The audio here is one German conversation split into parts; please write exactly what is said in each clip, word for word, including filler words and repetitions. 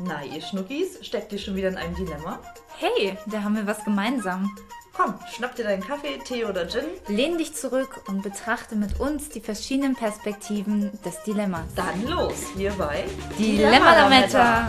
Na, ihr Schnuckis, steckt ihr schon wieder in einem Dilemma? Hey, da haben wir was gemeinsam. Komm, schnapp dir deinen Kaffee, Tee oder Gin. Lehn dich zurück und betrachte mit uns die verschiedenen Perspektiven des Dilemmas. Dann los, hier bei Dilemma-Lametta.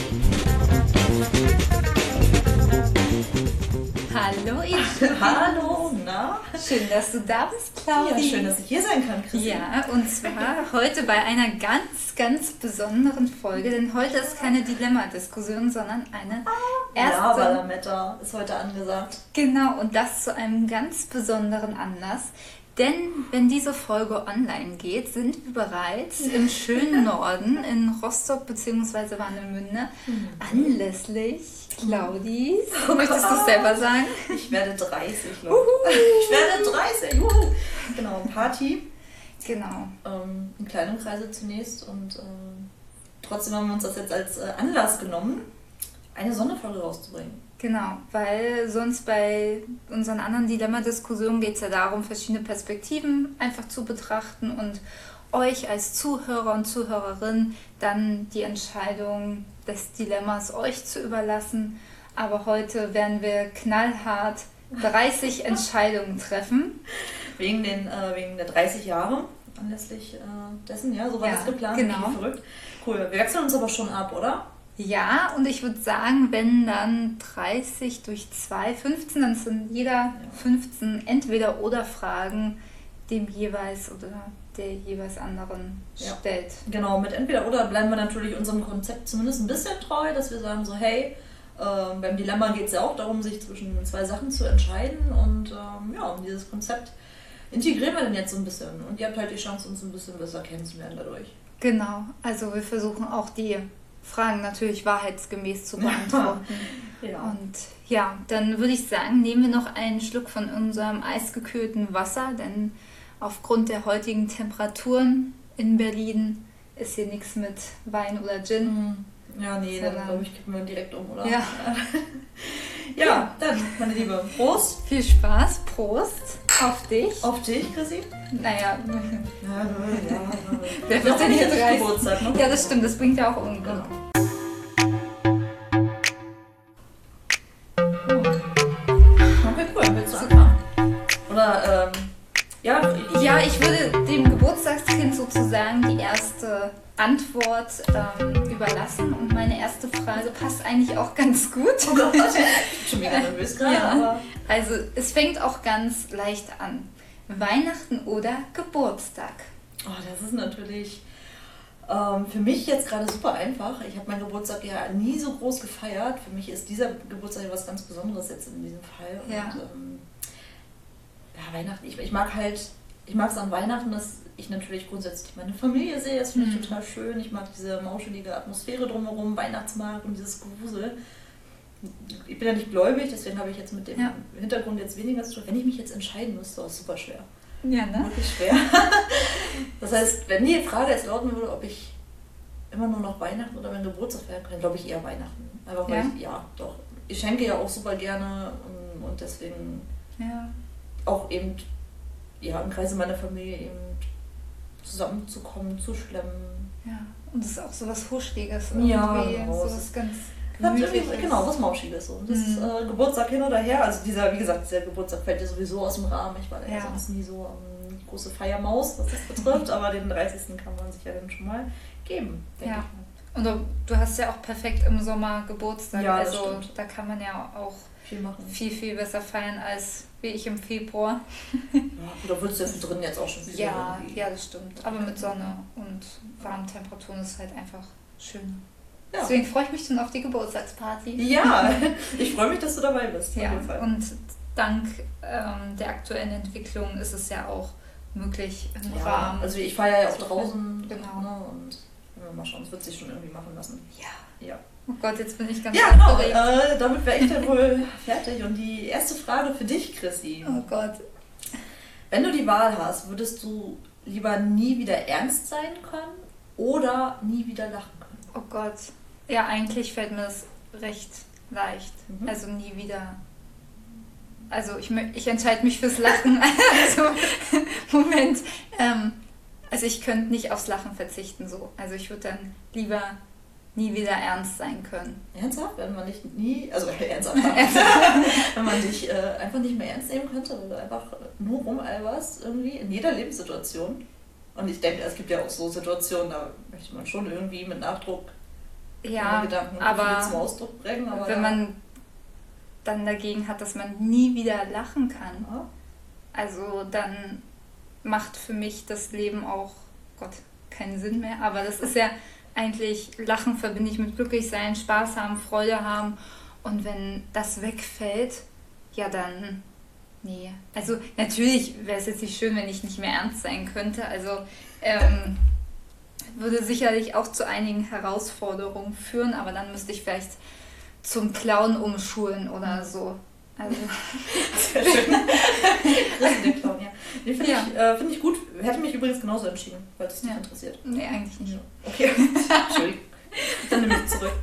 Hallo ihr. Hallo, na? Schön, dass du da bist, Claudia. Ja, schön, dass ich hier sein kann, Christine. Ja, und zwar heute bei einer ganz, ganz besonderen Folge, denn heute ist keine Dilemma-Diskussion, sondern eine erste... Ja, aber Lametta ist heute angesagt. Genau, und das zu einem ganz besonderen Anlass. Denn wenn diese Folge online geht, sind wir bereits im schönen Norden in Rostock bzw. Warnemünde mhm. anlässlich Claudis. Oh Möchtest du es selber sagen? Ich werde dreißig, Leute. Ich werde dreißig, juhu. Genau, Party. Genau. Ähm, in kleinem Kreise zunächst und ähm, trotzdem haben wir uns das jetzt als äh, Anlass genommen, eine Sonderfolge rauszubringen. Genau, weil sonst bei unseren anderen Dilemma-Diskussionen geht es ja darum, verschiedene Perspektiven einfach zu betrachten und euch als Zuhörer und Zuhörerin dann die Entscheidung des Dilemmas euch zu überlassen. Aber heute werden wir knallhart dreißig Entscheidungen treffen. Wegen, den, äh, wegen der dreißig Jahre anlässlich äh, dessen, ja, so war ja, das geplant. Genau. Verrückt. Cool, wir wechseln uns aber schon ab, oder? Ja, und ich würde sagen, wenn dann dreißig durch zwei, fünfzehn, dann sind jeder fünfzehn Entweder-oder-Fragen dem jeweils oder der jeweils anderen ja. stellt. Genau, mit Entweder-oder bleiben wir natürlich unserem Konzept zumindest ein bisschen treu, dass wir sagen so, hey, äh, beim Dilemma geht es ja auch darum, sich zwischen zwei Sachen zu entscheiden und ähm, ja, um dieses Konzept integrieren wir dann jetzt so ein bisschen und ihr habt halt die Chance, uns ein bisschen besser kennenzulernen dadurch. Genau, also wir versuchen auch die Fragen natürlich wahrheitsgemäß zu beantworten. Ja. Und ja, dann würde ich sagen, nehmen wir noch einen Schluck von unserem eisgekühlten Wasser, denn aufgrund der heutigen Temperaturen in Berlin ist hier nichts mit Wein oder Gin. Ja, nee, dann glaube ich, kippen wir direkt um, oder? Ja. Ja, dann, meine Liebe, Prost. Viel Spaß, Prost auf dich. Auf dich, Chrissy? Naja, ja, ja, ja. Wer wird denn hier dreißig? Geburtstag, ne? Ja, das stimmt, das bringt ja auch um. Genau. Okay, cool, willst du anfangen? Oder, ähm, ja, ich, ja, ich würde dem Geburtstagskind sozusagen die erste Antwort ähm, überlassen und meine erste Frage passt eigentlich auch ganz gut. Oh Gott, ich bin schon mega nervös gerade. Ja. Aber Also es fängt auch ganz leicht an. Weihnachten oder Geburtstag? Oh, das ist natürlich ähm, für mich jetzt gerade super einfach. Ich habe meinen Geburtstag ja nie so groß gefeiert. Für mich ist dieser Geburtstag was ganz Besonderes jetzt in diesem Fall. Und, ja. Ähm, ja, Weihnachten, ich, ich mag halt, ich mag es an Weihnachten, dass ich natürlich grundsätzlich meine Familie sehe. Das finde ich mhm. total schön. Ich mag diese mauschelige Atmosphäre drumherum, Weihnachtsmarkt und dieses Gewusel. Ich bin ja nicht gläubig, deswegen habe ich jetzt mit dem ja. Hintergrund jetzt weniger zu tun. Wenn ich mich jetzt entscheiden müsste, ist es super schwer. Ja, ne? Wirklich schwer. Das heißt, wenn die Frage jetzt lauten würde, ob ich immer nur noch Weihnachten oder meinen Geburtstag feiern kann, glaube ich eher Weihnachten. Einfach weil ja? ich, ja, doch. Ich schenke ja auch super gerne und, und deswegen ja. auch eben ja, im Kreise meiner Familie eben zusammenzukommen, zu schlemmen. Ja, und es ist auch so was Huschliges. Ja, genau. So was ganz Gemütliches. Genau, was Mauschiges. Und das ist äh, Geburtstag hin oder her. Also dieser, wie gesagt, dieser Geburtstag fällt ja sowieso aus dem Rahmen. Ich war ja, ja. sonst nie so ähm, große Feiermaus, was das betrifft. Aber den dreißigsten kann man sich ja dann schon mal geben, denke ja. ich mal. Und du hast ja auch perfekt im Sommer Geburtstag. Ja, also stimmt. da kann man ja auch viel machen. Viel, viel besser feiern als wie ich im Februar. Ja, da würdest du ja drin jetzt auch schon viel Ja, ja, das stimmt. Aber mit Sonne und warmen Temperaturen ist es halt einfach schön. Ja. Deswegen freue ich mich schon auf die Geburtstagsparty. Ja, ich freue mich, dass du dabei bist. Ja, und dank ähm, der aktuellen Entwicklung ist es ja auch möglich im ja, Rahmen. Also ich feiere ja auch draußen. Genau. Ne, und mal schauen, es wird sich schon irgendwie machen lassen. Ja. Ja. Oh Gott, jetzt bin ich ganz Ja, genau. Äh, damit wäre ich dann wohl fertig. Und die erste Frage für dich, Chrissy. Oh Gott. Wenn du die Wahl hast, würdest du lieber nie wieder ernst sein können oder nie wieder lachen können? Oh Gott. Ja, eigentlich fällt mir das recht leicht. Mhm. Also nie wieder. Also ich, ich entscheide mich fürs Lachen. Also, Moment. Ähm, also ich könnte nicht aufs Lachen verzichten so. Also ich würde dann lieber nie wieder ernst sein können. Ernsthaft? Wenn man dich nie, also ernsthaft, wenn man dich äh, einfach nicht mehr ernst nehmen könnte, weil du einfach nur rumalberst irgendwie in jeder Lebenssituation. Und ich denke, es gibt ja auch so Situationen, da möchte man schon irgendwie mit Nachdruck ja, Gedanken aber zum Ausdruck bringen. Aber wenn man dann dagegen hat, dass man nie wieder lachen kann, ja. also dann macht für mich das Leben auch, Gott, keinen Sinn mehr. Aber das ist ja eigentlich, Lachen verbinde ich mit Glücklichsein, Spaß haben, Freude haben. Und wenn das wegfällt, ja dann, nee. Also natürlich wäre es jetzt nicht schön, wenn ich nicht mehr ernst sein könnte. Also ähm, würde sicherlich auch zu einigen Herausforderungen führen, aber dann müsste ich vielleicht zum Clown umschulen oder so. Also. Sehr schön. Christen Clown, ja. Nee, finde ja. ich, äh, find ich gut. Hätte mich übrigens genauso entschieden, weil es dich ja. interessiert. Nee, eigentlich nicht. Okay, Entschuldigung. Dann nehme ich zurück.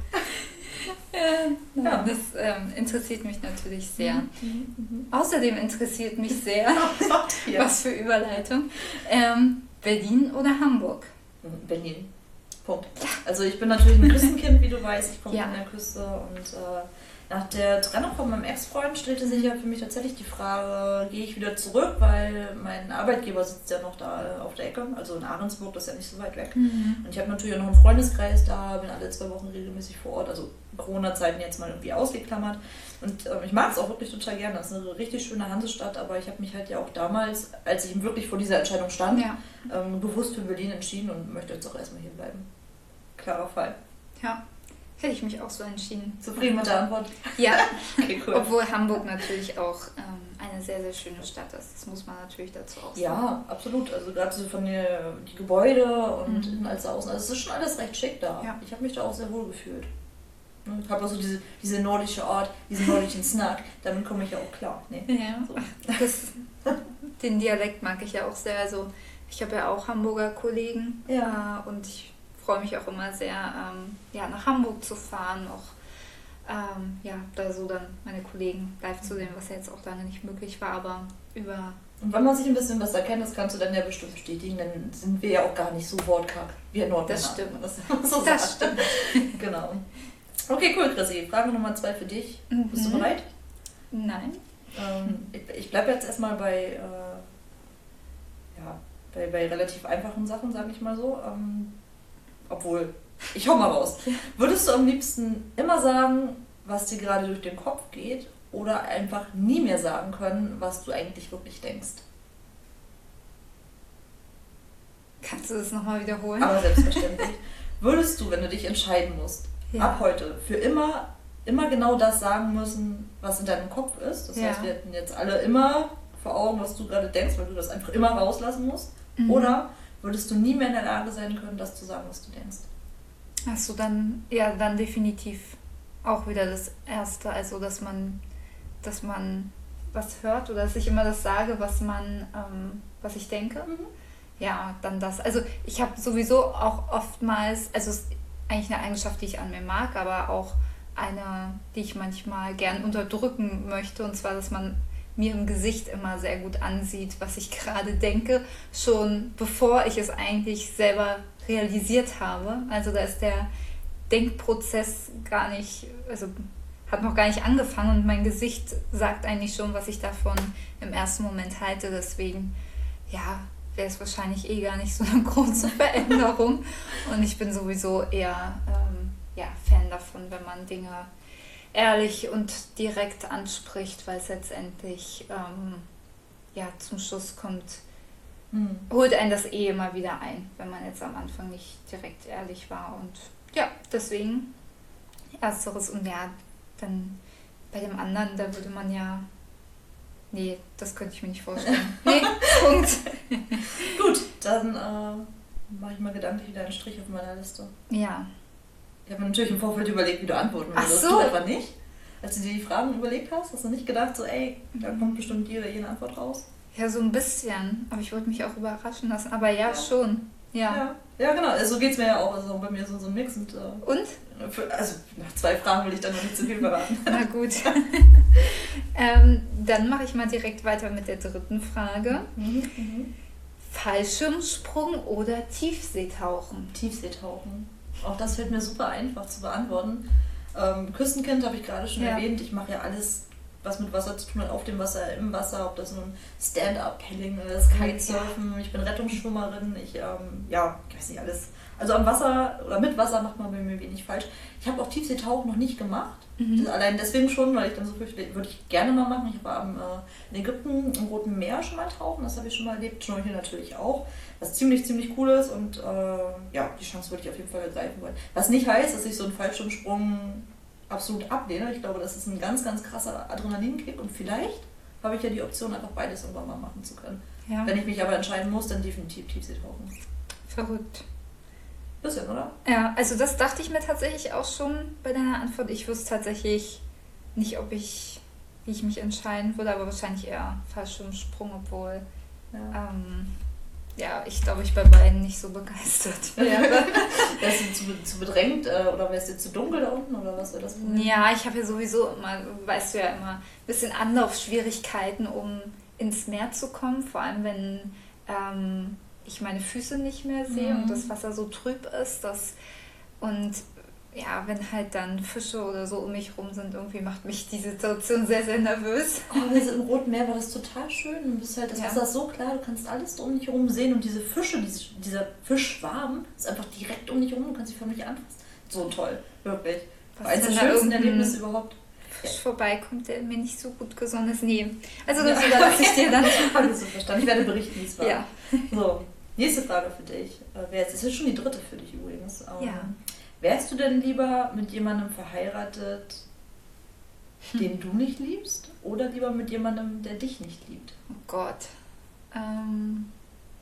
Ja, ja. Das ähm, interessiert mich natürlich sehr. Mhm. Mhm. Außerdem interessiert mich sehr, ja. was für Überleitung, ähm, Berlin oder Hamburg? Berlin. Punkt. Also ich bin natürlich ein Küstenkind, wie du weißt. Ich komme ja. von der Küste und äh, nach der Trennung von meinem Ex-Freund stellte sich ja für mich tatsächlich die Frage, gehe ich wieder zurück, weil mein Arbeitgeber sitzt ja noch da auf der Ecke, also in Ahrensburg, das ist ja nicht so weit weg. Mhm. Und ich habe natürlich auch noch einen Freundeskreis da, bin alle zwei Wochen regelmäßig vor Ort, also Corona-Zeiten jetzt mal irgendwie ausgeklammert. Und äh, ich mag es auch wirklich total gerne, das ist eine richtig schöne Hansestadt, aber ich habe mich halt ja auch damals, als ich wirklich vor dieser Entscheidung stand, ja. ähm, bewusst für Berlin entschieden und möchte jetzt auch erstmal hier bleiben. Klarer Fall. Ja. Hätte ich mich auch so entschieden. Zufrieden mit der Antwort? Ja, okay, cool. Obwohl Hamburg natürlich auch ähm, eine sehr, sehr schöne Stadt ist. Das muss man natürlich dazu auch sagen. Ja, absolut. Also gerade so von der die Gebäude und mhm. innen als außen. Also es ist schon alles recht schick da. Ja. Ich habe mich da auch sehr wohl gefühlt. Ich habe auch so diese, diese nordische Art, diesen nordischen Snack. Damit komme ich ja auch klar. Nee. Ja, so. das, den Dialekt mag ich ja auch sehr. Also ich habe ja auch Hamburger Kollegen. Ja. Äh, und ich freue mich auch immer sehr, ähm, ja, nach Hamburg zu fahren, auch ähm, ja, da so dann meine Kollegen live zu sehen, was ja jetzt auch lange nicht möglich war, aber über... Und wenn man sich ein bisschen besser kennt, das kannst du dann ja bestimmt bestätigen, dann sind wir ja auch gar nicht so wortkarg wie in Nordmänner. Das stimmt. Das, so das stimmt. Genau. Okay, cool, Chrissy. Frage Nummer zwei für dich. Mhm. Bist du bereit? Nein. Ähm, ich ich bleibe jetzt erstmal bei, äh, ja, bei, bei relativ einfachen Sachen, sage ich mal so. Ähm, Obwohl, ich hau mal raus. Würdest du am liebsten immer sagen, was dir gerade durch den Kopf geht, oder einfach nie mehr sagen können, was du eigentlich wirklich denkst? Kannst du das nochmal wiederholen? Aber selbstverständlich. Würdest du, wenn du dich entscheiden musst, ja. ab heute für immer, immer genau das sagen müssen, was in deinem Kopf ist? Das ja. heißt, wir hätten jetzt alle immer vor Augen, was du gerade denkst, weil du das einfach immer rauslassen musst. Mhm. Oder würdest du nie mehr in der Lage sein können, das zu sagen, was du denkst? Achso, dann, ja, dann definitiv auch wieder das Erste, also dass man, dass man was hört oder dass ich immer das sage, was man, ähm, was ich denke. Mhm. Ja, dann das. Also ich habe sowieso auch oftmals, also es ist eigentlich eine Eigenschaft, die ich an mir mag, aber auch eine, die ich manchmal gern unterdrücken möchte, und zwar, dass man mir im Gesicht immer sehr gut ansieht, was ich gerade denke, schon bevor ich es eigentlich selber realisiert habe. Also da ist der Denkprozess gar nicht, also hat noch gar nicht angefangen, und mein Gesicht sagt eigentlich schon, was ich davon im ersten Moment halte. Deswegen, ja, wäre es wahrscheinlich eh gar nicht so eine große Veränderung. Und ich bin sowieso eher ähm, ja, Fan davon, wenn man Dinge ehrlich und direkt anspricht, weil es letztendlich ähm, ja, zum Schluss kommt, hm. holt einen das eh immer wieder ein, wenn man jetzt am Anfang nicht direkt ehrlich war. Und ja, deswegen ersteres. Und ja, dann bei dem anderen, da würde man ja, nee, das könnte ich mir nicht vorstellen. Nee, Punkt. Gut, dann äh, mache ich mal gedanklich wieder einen Strich auf meiner Liste. Ja. Ich habe mir natürlich im Vorfeld überlegt, wie du antworten würdest. Ach so. Du etwa nicht? Als du dir die Fragen überlegt hast, hast du nicht gedacht, so, ey, da kommt bestimmt die oder jene Antwort raus? Ja, so ein bisschen. Aber ich wollte mich auch überraschen lassen. Aber ja, ja. schon. Ja. ja. Ja, genau. Also so geht es mir ja auch. Also bei mir ist so ein Mix. Und, äh, und? Für, also nach zwei Fragen will ich dann noch nicht zu viel verraten. Na gut. ähm, dann mache ich mal direkt weiter mit der dritten Frage. Mhm, mhm. Fallschirmsprung oder Tiefseetauchen? Tiefseetauchen. Auch das fällt mir super einfach zu beantworten. Ähm, Küstenkind habe ich gerade schon ja. erwähnt. Ich mache ja alles, was mit Wasser zu tun hat, auf dem Wasser, im Wasser, ob das nun Stand-Up-Paddling ist, Kitesurfen, ich bin Rettungsschwimmerin, ich, ähm, ja, ich weiß nicht, alles. Also am Wasser oder mit Wasser macht man bei mir wenig falsch. Ich habe auch Tiefseetauchen noch nicht gemacht. Mhm. Allein deswegen schon, weil ich dann so viel, würde ich gerne mal machen. Ich war am, äh, in Ägypten im Roten Meer schon mal tauchen, das habe ich schon mal erlebt, Schnorcheln natürlich auch. Was ziemlich, ziemlich cool ist und äh, ja, die Chance würde ich auf jeden Fall ergreifen wollen. Was nicht heißt, dass ich so einen Fallschirmsprung absolut ablehne. Ich glaube, das ist ein ganz, ganz krasser Adrenalinkick und vielleicht habe ich ja die Option, einfach beides irgendwann mal machen zu können. Ja. Wenn ich mich aber entscheiden muss, dann definitiv Tiefseetauchen. Verrückt. Bisschen, oder? Ja, also das dachte ich mir tatsächlich auch schon bei deiner Antwort. Ich wüsste tatsächlich nicht, ob ich, wie ich mich entscheiden würde, aber wahrscheinlich eher Fallschirmsprung, obwohl ja, ähm, ja ich glaube, ich bei beiden nicht so begeistert wäre. Wärst du zu, zu bedrängt äh, oder wärst du zu dunkel da unten oder was wäre das Problem? Ja, ich habe ja sowieso immer, weißt du ja immer, ein bisschen Anlaufschwierigkeiten, um ins Meer zu kommen, vor allem wenn ähm, ich meine Füße nicht mehr sehe mhm. und das Wasser so trüb ist, dass und ja, wenn halt dann Fische oder so um mich rum sind, irgendwie macht mich die Situation sehr, sehr nervös. Oh, also im Roten Meer war das total schön. Du bist halt, das ja. Wasser ist so klar, du kannst alles um dich herum sehen und diese Fische, diese, dieser Fischschwarm ist einfach direkt um dich herum, du kannst dich förmlich anfassen. So toll, wirklich. Eines der schönsten Erlebnisse überhaupt. Fisch vorbeikommt, der mir nicht so gut gesonnen ist. Nee. Also das ja. überlasse ich dir dann. Habe ich so verstanden. Ich werde berichten, wie es war. Ja. So, nächste Frage für dich. Das ist schon die dritte für dich übrigens. Ja. Wärst du denn lieber mit jemandem verheiratet, den du nicht liebst, oder lieber mit jemandem, der dich nicht liebt? Oh Gott. Ähm.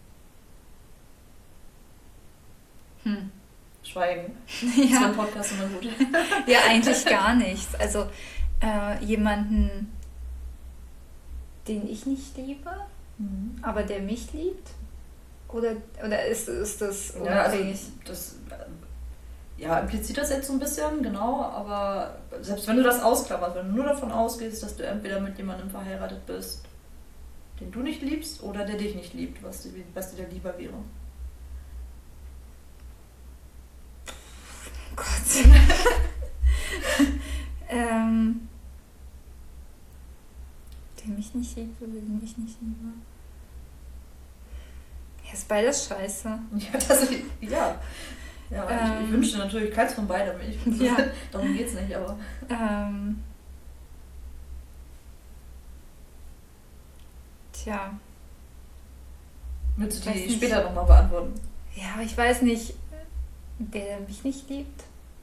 Hm. Schweigen. Ja. Das ist beim Podcast immer gut. Ja, eigentlich gar nichts. Also äh, jemanden, den ich nicht liebe, mhm. aber der mich liebt? Oder, oder ist, ist das unabhängig? Ja, also das, ja, impliziert das jetzt so ein bisschen, genau, aber selbst wenn du das ausklapperst, wenn du nur davon ausgehst, dass du entweder mit jemandem verheiratet bist, den du nicht liebst, oder der dich nicht liebt, was dir, was dir lieber wäre. Gott. ähm, der mich nicht liebt oder den ich nicht liebe. Ja, ist beides scheiße. Ja, das, ja. ja ähm, ich, ich wünschte natürlich keins von beiden. Ich, ja. Darum geht's nicht, aber... Ähm, tja. Willst du die später nochmal beantworten? Ja, aber ich weiß nicht, der mich nicht liebt.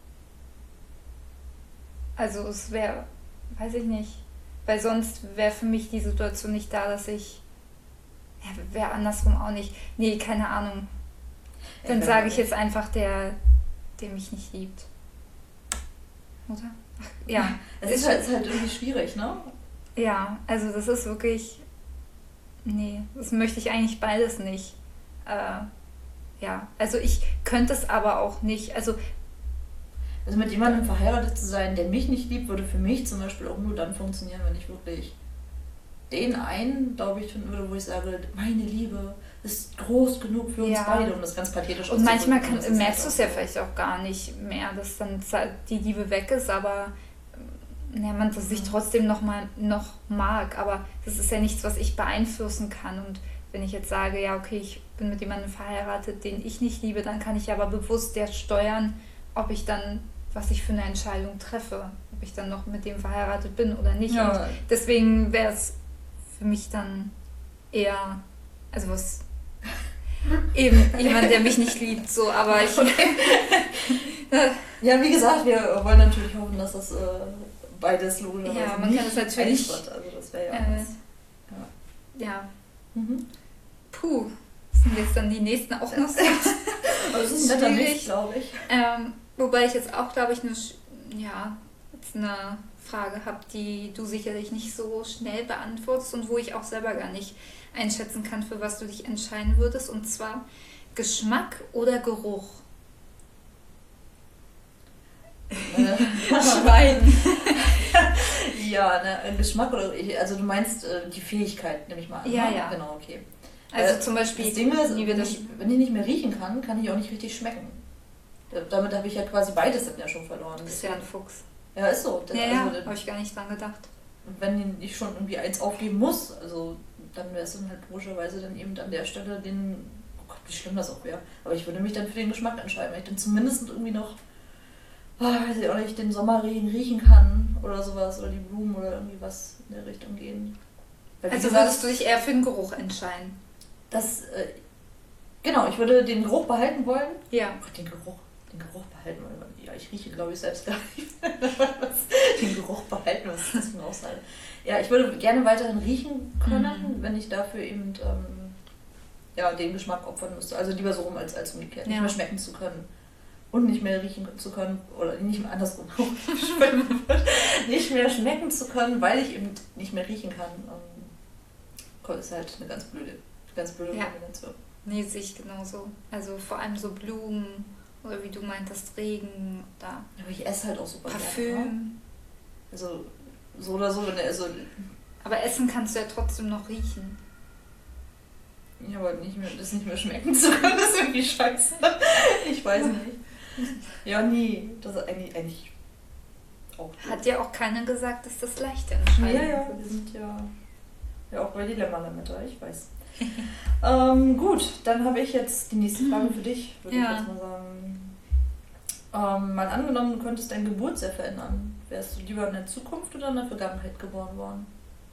Also es wäre, weiß ich nicht, weil sonst wäre für mich die Situation nicht da, dass ich, ja, wäre andersrum auch nicht, nee, keine Ahnung. Dann ja, sage ich jetzt einfach, der, der mich nicht liebt. Oder? Ach, ja. Es ist halt, ist halt irgendwie schwierig, ne? Ja, also das ist wirklich, nee, das möchte ich eigentlich beides nicht. Äh, ja, also ich könnte es aber auch nicht, also Also mit jemandem verheiratet zu sein, der mich nicht liebt, würde für mich zum Beispiel auch nur dann funktionieren, wenn ich wirklich den einen, glaube ich, finden würde, wo ich sage, meine Liebe ist groß genug für uns ja. beide, um das ganz pathetisch auszudrücken. Und manchmal kann, merkst du es ja vielleicht auch gar nicht mehr, dass dann die Liebe weg ist, aber ja, man das sich trotzdem noch mal noch mag. Aber das ist ja nichts, was ich beeinflussen kann. Und wenn ich jetzt sage, ja, okay, ich bin mit jemandem verheiratet, den ich nicht liebe, dann kann ich aber bewusst der steuern, ob ich dann, was ich für eine Entscheidung treffe, ob ich dann noch mit dem verheiratet bin oder nicht. Ja. Und deswegen wäre es für mich dann eher, also was, eben jemand, der mich nicht liebt, so, aber ich... Ja, wie gesagt, wir wollen natürlich hoffen, dass das äh, beides logisch ist. Ja, man kann es natürlich... Also das wäre ja äh, ja. ja. Mhm. Puh, sind jetzt dann die nächsten auch noch so. Aber das ist ein netter Mix, glaube ich. Ähm, wobei ich jetzt auch, glaube ich, eine, ja, jetzt eine Frage habe, die du sicherlich nicht so schnell beantwortest und wo ich auch selber gar nicht einschätzen kann, für was du dich entscheiden würdest. Und zwar Geschmack oder Geruch? Schwein. Ja, ne, Geschmack oder... Also du meinst äh, die Fähigkeit, nehme ich mal an. Ja, ne? ja. Genau, okay. Also äh, zum Beispiel... Das Ding ist, wenn ich, wenn ich nicht mehr riechen kann, kann ich auch nicht richtig schmecken. damit habe ich ja quasi beides dann ja schon verloren. Du bist ja ein Fuchs. Ja, ist so. Das, ja, ja, also, habe ich gar nicht dran gedacht. Wenn ich schon irgendwie eins aufgeben muss, also dann wäre es dann halt logischerweise dann eben an der Stelle den, oh Gott, wie schlimm das auch wäre, aber ich würde mich dann für den Geschmack entscheiden, weil ich dann zumindest irgendwie noch, oh, weiß ich auch nicht, den Sommerregen riechen kann oder sowas, oder die Blumen oder irgendwie was in der Richtung gehen. Weil, also gesagt, würdest du dich eher für den Geruch entscheiden? Das, äh, genau, ich würde den Geruch behalten wollen. Ja. Oh, den Geruch. Den Geruch behalten wollen. Ja, ich rieche, glaube ich, selbst gar nicht. Den Geruch behalten, was ist das für ein Aussage? Ja, ich würde gerne weiterhin riechen können, mhm. wenn ich dafür eben ähm, ja, den Geschmack opfern müsste. Also lieber so rum als, als umgekehrt. Ja. Nicht mehr schmecken zu können und nicht mehr riechen zu können, oder nicht mehr andersrum. Nicht mehr schmecken zu können, weil ich eben nicht mehr riechen kann. Ähm, ist halt eine ganz blöde, ganz blöde ja. Kombination. Nee, sehe ich genauso. Also vor allem so Blumen. Oder wie du meintest, Regen oder ja, aber ich esse halt auch super Parfüm. Gerne, ne? Also so oder so. Also, aber essen kannst du ja trotzdem noch riechen. Ja, aber nicht mehr, das nicht mehr schmecken zu können, ist irgendwie scheiße. Ich weiß nicht. Ja, nie. Das ist eigentlich, eigentlich auch gut. Hat ja auch keiner gesagt, dass das leicht entscheidet. Ja, ja, wir sind ja, ja auch bei Dilemma-Limiter, ich weiß. ähm, gut, dann habe ich jetzt die nächste Frage für dich, würde ja. ich jetzt mal sagen. Ähm, mal angenommen, du könntest dein Geburtsjahr verändern. Wärst du lieber in der Zukunft oder in der Vergangenheit geboren worden?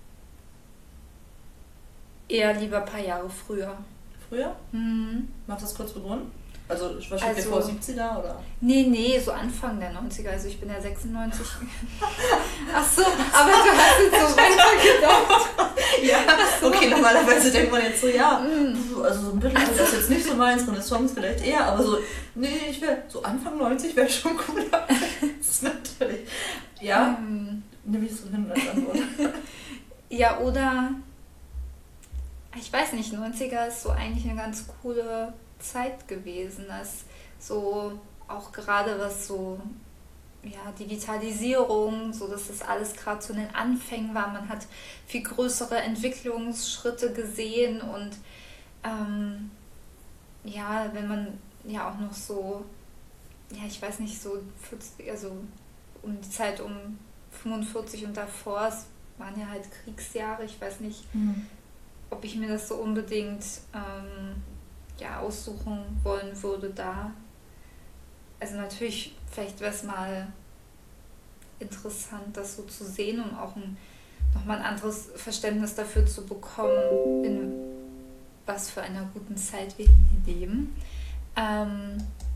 Eher lieber ein paar Jahre früher. Früher? Mhm. Magst du das kurz begründen? Also, was steht dir vor, siebziger oder? Nee, nee, so Anfang der neunziger, also ich bin ja sechsundneunzig. Ach so, aber du hast jetzt so weiter gedacht. Ja, so. Okay, normalerweise denkt man jetzt so, ja, mm. also so ein bisschen also, das ist jetzt nicht so meins, Renaissance vielleicht eher, aber so, nee, ich wäre, so Anfang neunzig wäre schon cooler. Das ist natürlich, ja, ähm. nehme ich so hin als Antwort. Ja, oder, ich weiß nicht, neunziger ist so eigentlich eine ganz coole Zeit gewesen, dass so auch gerade was so ja, Digitalisierung, so dass das alles gerade zu den Anfängen war. Man hat viel größere Entwicklungsschritte gesehen und ähm, ja, wenn man ja auch noch so, ja, ich weiß nicht, so vierzig, also um die Zeit um fünfundvierzig und davor, es waren ja halt Kriegsjahre, ich weiß nicht, mhm. ob ich mir das so unbedingt ähm, ja, aussuchen wollen würde da. Also natürlich, vielleicht wäre es mal interessant, das so zu sehen, um auch ein, nochmal ein anderes Verständnis dafür zu bekommen, in was für einer guten Zeit wir leben. Ähm,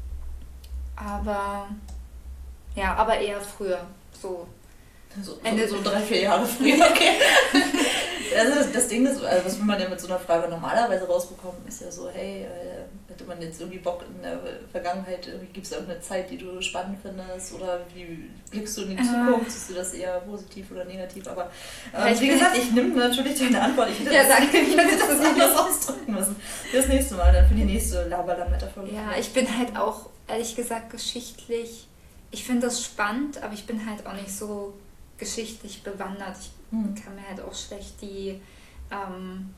aber ja, aber eher früher. So, so, Ende so, so drei, vier Jahre früher. Okay. Also das, das Ding ist, also was will man ja mit so einer Frage normalerweise rausbekommen, ist ja so, hey, äh, hätte man jetzt irgendwie Bock in der Vergangenheit, gibt es irgendeine Zeit, die du spannend findest oder wie blickst du in die Zukunft, siehst du das eher positiv oder negativ, aber äh, ja, wie gesagt, ich nehme natürlich deine Antwort, ich hätte ja, das, danke, ich hätte das anders ausdrücken müssen. Für das nächste Mal, dann für die nächste Laberlametta-Folge. Ja, ich bin halt auch, ehrlich gesagt, geschichtlich, ich finde das spannend, aber ich bin halt auch nicht so geschichtlich bewandert. Ich hm. kann mir halt auch schlecht die ähm,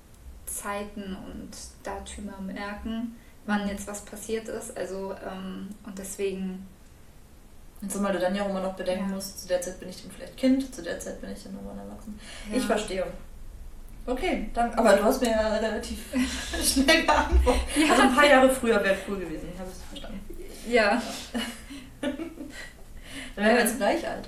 Zeiten und Datümer merken, wann jetzt was passiert ist. Also ähm, und deswegen. Und zumal du dann ja auch immer noch bedenken ja. musst, zu der Zeit bin ich dann vielleicht Kind, zu der Zeit bin ich dann irgendwann erwachsen. Ja. Ich verstehe. Okay, danke. Aber du hast mir ja relativ schnell geantwortet. Ja. Also ein paar Jahre früher wäre cool gewesen, ich habe es verstanden. Ja. ja. Dann wären wir jetzt gleich alt.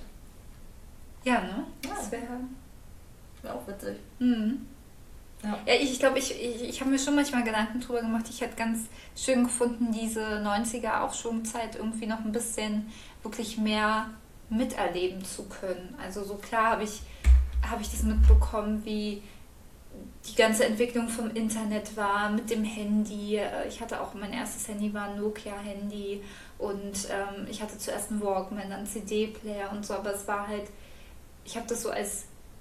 Ja, ne? Ja. Das wäre wär auch witzig. Mhm. Ja, ja ich glaube, ich, ich, ich habe mir schon manchmal Gedanken drüber gemacht. Ich hätte ganz schön gefunden, diese neunziger-Aufschwungzeit irgendwie noch ein bisschen wirklich mehr miterleben zu können. Also so klar habe ich, hab ich das mitbekommen, wie die ganze Entwicklung vom Internet war, mit dem Handy. Ich hatte auch, mein erstes Handy war ein Nokia-Handy und ähm, ich hatte zuerst einen Walkman, dann C D-Player und so, aber es war halt, ich habe das so als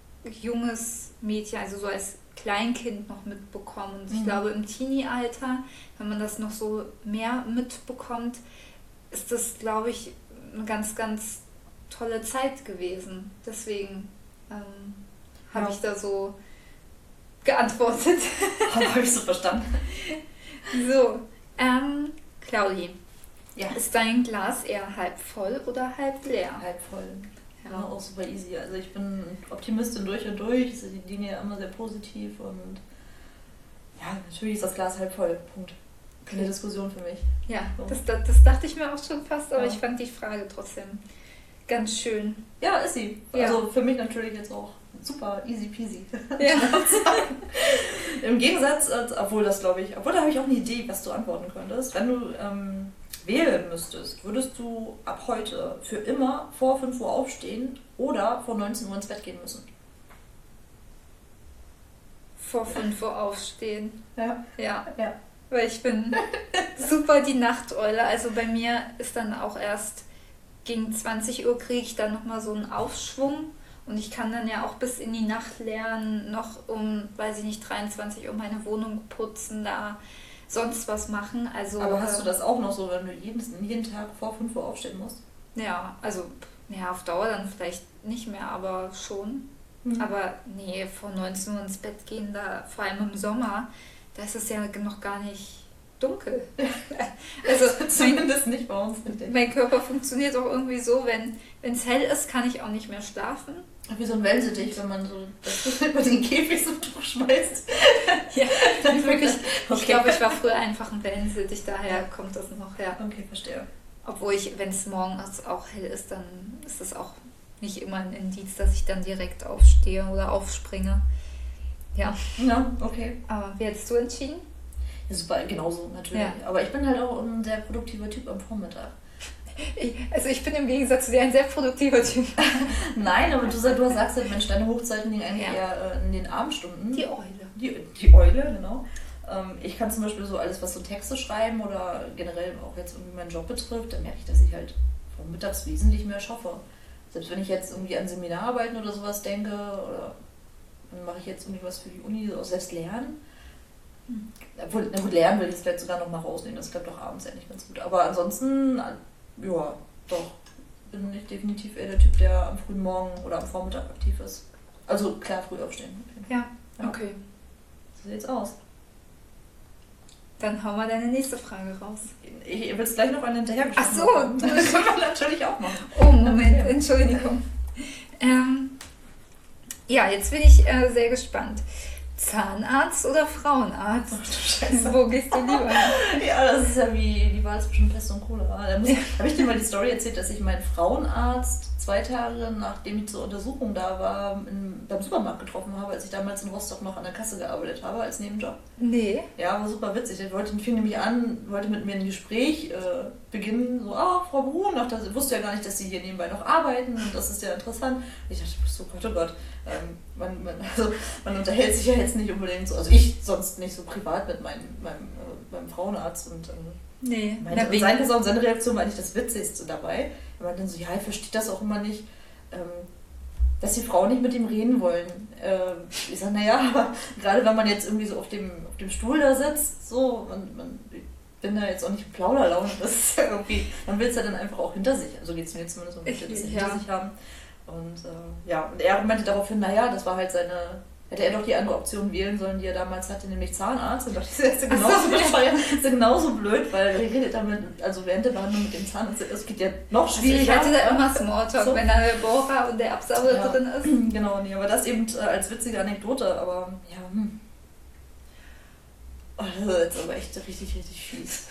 junges Mädchen, also so als Kleinkind noch mitbekommen. Und ich mhm. glaube, im Teenie-Alter, wenn man das noch so mehr mitbekommt, ist das, glaube ich, eine ganz, ganz tolle Zeit gewesen. Deswegen ähm, habe ja. ich da so geantwortet. Habe ich so verstanden. So, ähm, Claudi, Ja. Ist dein Glas eher halb voll oder halb leer? Halb voll. Ja. Ja, auch super easy. Also ich bin Optimistin durch und durch, ich sehe die Dinge ja immer sehr positiv und ja, natürlich ist das Glas halb voll. Punkt. Keine Okay. Diskussion für mich. Ja, So. das, das, das dachte ich mir auch schon fast, aber Ja. ich fand die Frage trotzdem ganz schön. Ja, ist sie. Ja. Also für mich natürlich jetzt auch super easy peasy. Ja. Im Gegensatz, äh, obwohl das glaube ich, obwohl da habe ich auch eine Idee, was du antworten könntest. Wenn du ähm, wählen müsstest, würdest du ab heute für immer vor fünf Uhr aufstehen oder vor neunzehn Uhr ins Bett gehen müssen? Vor fünf Uhr aufstehen. Ja. Ja, Ja. weil ich bin super die Nachteule. Also bei mir ist dann auch erst gegen zwanzig Uhr kriege ich dann nochmal so einen Aufschwung. Und ich kann dann ja auch bis in die Nacht lernen, noch um, weiß ich nicht, dreiundzwanzig Uhr meine Wohnung putzen, da sonst was machen. Also, Aber hast du äh, das auch noch so, wenn du jeden, jeden Tag vor fünf Uhr aufstehen musst? Ja, also ja, auf Dauer dann vielleicht nicht mehr, aber schon. Mhm. Aber nee, vor neunzehn Uhr ins Bett gehen, da vor allem im Sommer, da ist es ja noch gar nicht dunkel. Also mein, Zumindest nicht bei uns. Mit mein Körper funktioniert auch irgendwie so, wenn es hell ist, kann ich auch nicht mehr schlafen. Wie so ein Wellensittich, wenn man so das über den Käfig so durchschmeißt. Ja, dann wirklich. Ich Okay. glaube, ich war früher einfach ein Wellensittich, daher kommt das noch her. Okay, verstehe. Obwohl ich, wenn es morgens auch hell ist, dann ist das auch nicht immer ein Indiz, dass ich dann direkt aufstehe oder aufspringe. Ja, Ja, okay. aber wie hättest du entschieden? Ja, super, genauso natürlich. Ja. Aber ich bin halt auch ein sehr produktiver Typ am Vormittag. Ich, also ich bin im Gegensatz zu dir ein sehr produktiver Typ. Nein, aber du, sag- du sagst ja, Mensch, deine Hochzeiten liegen eigentlich Ja. eher äh, in den Abendstunden. Die Eule. Die, die Eule, genau. Ähm, ich kann zum Beispiel so alles, was so Texte schreiben oder generell auch jetzt irgendwie meinen Job betrifft, dann merke ich, dass ich halt vormittags wesentlich mehr schaffe. Selbst wenn ich jetzt irgendwie an Seminararbeiten oder sowas denke oder dann mache ich jetzt irgendwie was für die Uni, so selbst lernen. Hm. Obwohl, na gut, lernen will ich vielleicht sogar noch mal rausnehmen, das klappt doch abends ja nicht ganz gut. Aber ansonsten, ja, doch, bin ich definitiv eher der Typ, der am frühen Morgen oder am Vormittag aktiv ist. Also klar, früh aufstehen. auf jeden Fall. Ja, Ja. okay. So sieht's aus. Dann hau mal deine nächste Frage raus. Ich will es gleich noch einen hinterher Ach so. haben. Das können wir natürlich auch machen. Oh, Moment, Ja. Entschuldigung. Ähm, ja, jetzt bin ich äh, sehr gespannt. Zahnarzt oder Frauenarzt? Ach du Scheiße. Wo gehst du lieber hin? Ja, das ist ja wie die Wahl zwischen Pest und Cholera. Da muss- Habe ich dir mal die Story erzählt, dass ich meinen Frauenarzt zwei Tage, nachdem ich zur Untersuchung da war, in, beim Supermarkt getroffen habe, als ich damals in Rostock noch an der Kasse gearbeitet habe, als Nebenjob. Nee. Ja, war super witzig. Der wollte, fing nämlich an, wollte mit mir ein Gespräch äh, beginnen. So, ah, Frau Brun, ach, das, wusste ja gar nicht, dass Sie hier nebenbei noch arbeiten und das ist ja interessant. Ich dachte, so Gott, oh Gott. Ähm, man, man, also, man unterhält sich ja jetzt nicht unbedingt so, also ich sonst nicht so privat mit meinem, meinem, äh, meinem Frauenarzt und ähm, Nee. meinte, Na, und seine, Person, seine Reaktion war eigentlich das Witzigste dabei. Er meinte dann so, ja, ich verstehe das auch immer nicht, ähm, dass die Frauen nicht mit ihm reden wollen. Ähm, ich sage, naja, aber gerade wenn man jetzt irgendwie so auf dem, auf dem Stuhl da sitzt, so, man, man ich bin da jetzt auch nicht in Plauderlaune, das ist ja irgendwie, man will es ja dann einfach auch hinter sich, also geht es mir zumindest um, Ich- das ja. hinter sich haben. Und äh, ja, und er meinte daraufhin, naja, das war halt seine, hätte er doch die andere Option wählen sollen, die er damals hatte, nämlich Zahnarzt. Und dachte ich, das ist ja genauso bescheuert, das ist ja genauso blöd, weil er redet damit, also während der Behandlung mit dem Zahnarzt, das geht ja noch Also ich schwieriger. hatte da immer Smalltalk, So. wenn da der Bohrer und der Absauger Ja. drin ist. Genau, nee, aber das eben äh, als witzige Anekdote, aber ja, hm. Oh, das ist jetzt aber echt richtig, richtig fies.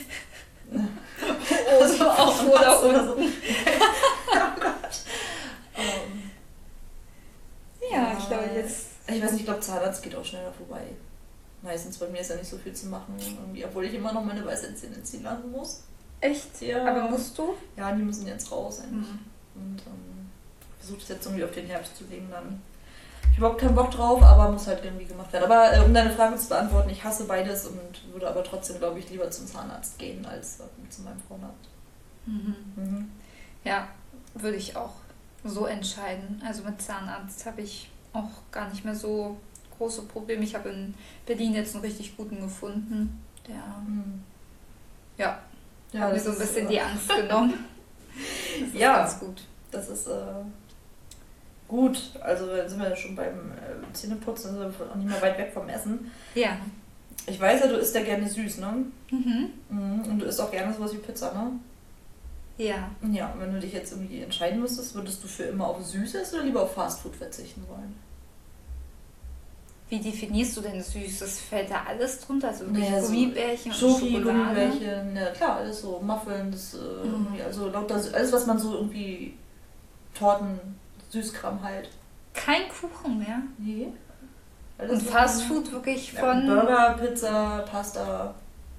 Also auch oder oder unten. so. Oh Gott. Ähm, Ja, ich glaube jetzt. Ich weiß nicht, ich glaube, Zahnarzt geht auch schneller vorbei. Meistens bei mir ist ja nicht so viel zu machen, irgendwie, obwohl ich immer noch meine weißen Zähne ziehen lassen muss. Echt? Ja. Aber musst du? Ja, die müssen jetzt raus eigentlich. Mhm. Und ähm, versuche es jetzt irgendwie auf den Herbst zu legen dann. Ich habe überhaupt keinen Bock drauf, aber muss halt irgendwie gemacht werden. Aber äh, um deine Frage zu beantworten, ich hasse beides und würde aber trotzdem, glaube ich, lieber zum Zahnarzt gehen als äh, zu meinem Frauenarzt. Mhm. Mhm. Ja, würde ich auch so entscheiden. Also mit Zahnarzt habe ich auch gar nicht mehr so große Probleme. Ich habe in Berlin jetzt einen richtig guten gefunden. Der Mhm. ja, Ja, hat mir das so ein ist, bisschen äh, die Angst genommen. Das ist Ja. ganz gut. Das ist äh, gut. Also dann sind wir ja schon beim äh, Zähneputzen, also auch nicht mehr weit weg vom Essen. Ja. Ich weiß ja, du isst ja gerne süß, ne? Mhm. Mhm. Und du isst auch gerne sowas wie Pizza, ne? Ja. Ja, und wenn du dich jetzt irgendwie entscheiden müsstest, würdest du für immer auf Süßes oder lieber auf Fastfood verzichten wollen? Wie definierst du denn Süßes? Fällt da alles drunter? Also wirklich Naja, so Gummibärchen und Schoki, Schokolade? Gummibärchen, ja klar, alles so, Muffins, äh, Mhm. irgendwie, also lauter, alles, was man so irgendwie, Torten, Süßkram halt. Kein Kuchen mehr? Nee. Alles, Und was man- Fastfood wirklich Ja, von... Burger, Pizza, Pasta.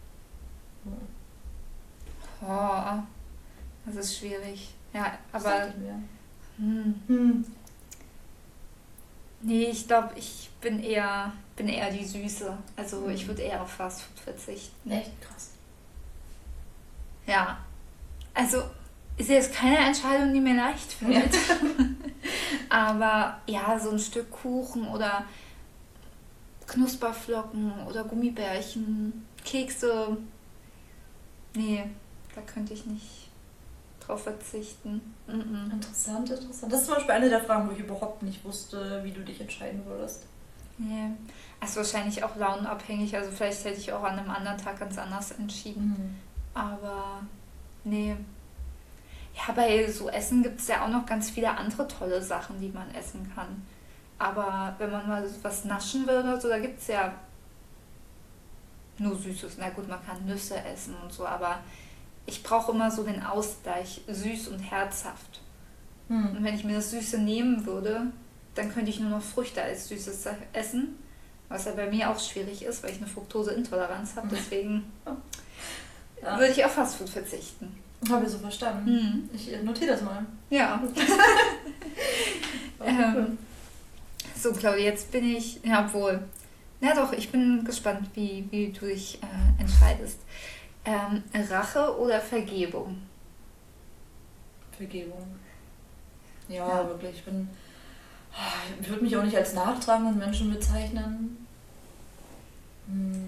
Oh, das ist schwierig. Ja, Was aber... dachte ich mir? Hm. Hm. Nee, ich glaube, ich bin eher, bin eher die Süße. Also Mhm. ich würde eher auf Fastfood verzichten. Echt krass. Ja. Also ist jetzt keine Entscheidung, die mir leicht fällt. Aber ja, so ein Stück Kuchen oder Knusperflocken oder Gummibärchen, Kekse. Nee, da könnte ich nicht drauf verzichten. Mm-mm. Interessant, interessant. Das ist zum Beispiel eine der Fragen, wo ich überhaupt nicht wusste, wie du dich entscheiden würdest. Nee. Also wahrscheinlich auch launenabhängig. Also vielleicht hätte ich auch an einem anderen Tag ganz anders entschieden. Mhm. Aber nee. Ja, bei so Essen gibt es ja auch noch ganz viele andere tolle Sachen, die man essen kann. Aber wenn man mal was naschen will oder so, da gibt es ja nur Süßes. Na gut, man kann Nüsse essen und so, aber ich brauche immer so den Ausgleich, süß und herzhaft. Mhm. Und wenn ich mir das Süße nehmen würde, dann könnte ich nur noch Früchte als Süßes essen. Was ja bei mir auch schwierig ist, weil ich eine Fructoseintoleranz habe. Deswegen Ja. würde ich auf Fastfood verzichten. Habe ich so verstanden. Mhm. Ich äh, notiere das mal. Ja. ähm, so, Claudia, jetzt bin ich, ja, obwohl, na doch, ich bin gespannt, wie, wie du dich äh, entscheidest. Ähm, Rache oder Vergebung? Vergebung. Ja, Ja. wirklich. Ich bin. Ich würde mich auch nicht als nachtragenden Menschen bezeichnen. Hm.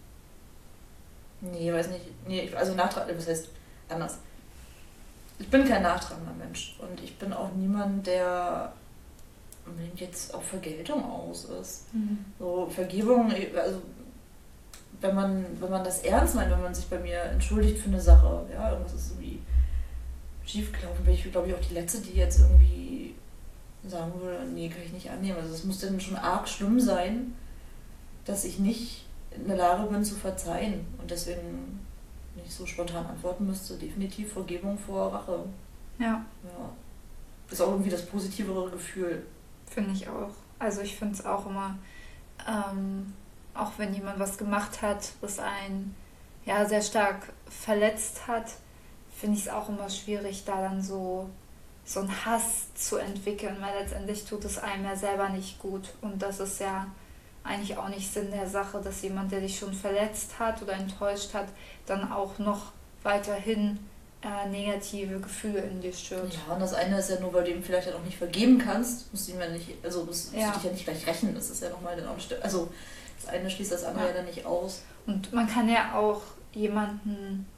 Nee, weiß nicht. Nee, ich- also nachtragend, was heißt anders? Ich bin kein nachtragender Mensch und ich bin auch niemand, der unbedingt jetzt auf Vergeltung aus ist. So, Vergebung, also wenn man, wenn man das ernst meint, wenn man sich bei mir entschuldigt für eine Sache, ja, irgendwas ist irgendwie schiefgelaufen, bin ich, glaube ich, auch die Letzte, die jetzt irgendwie sagen würde, nee, kann ich nicht annehmen. Also es muss dann schon arg schlimm sein, dass ich nicht in der Lage bin zu verzeihen und deswegen nicht so spontan antworten müsste, definitiv Vergebung vor Rache. Ja, Ja. Ist auch irgendwie das positivere Gefühl. finde ich auch. Also ich finde es auch immer, ähm, auch wenn jemand was gemacht hat, was einen ja sehr stark verletzt hat, finde ich es auch immer schwierig, da dann so, so einen Hass zu entwickeln, weil letztendlich tut es einem ja selber nicht gut. Und das ist ja eigentlich auch nicht Sinn der Sache, dass jemand, der dich schon verletzt hat oder enttäuscht hat, dann auch noch weiterhin äh, negative Gefühle in dir schürt. Ja, und das eine ist ja nur, weil du ihm vielleicht auch nicht vergeben kannst, musst du ihm ja nicht, also musst, musst Ja. du dich ja nicht gleich rächen, das ist ja nochmal dann auch st- also das eine schließt das andere Ja. ja dann nicht aus. Und man kann ja auch jemanden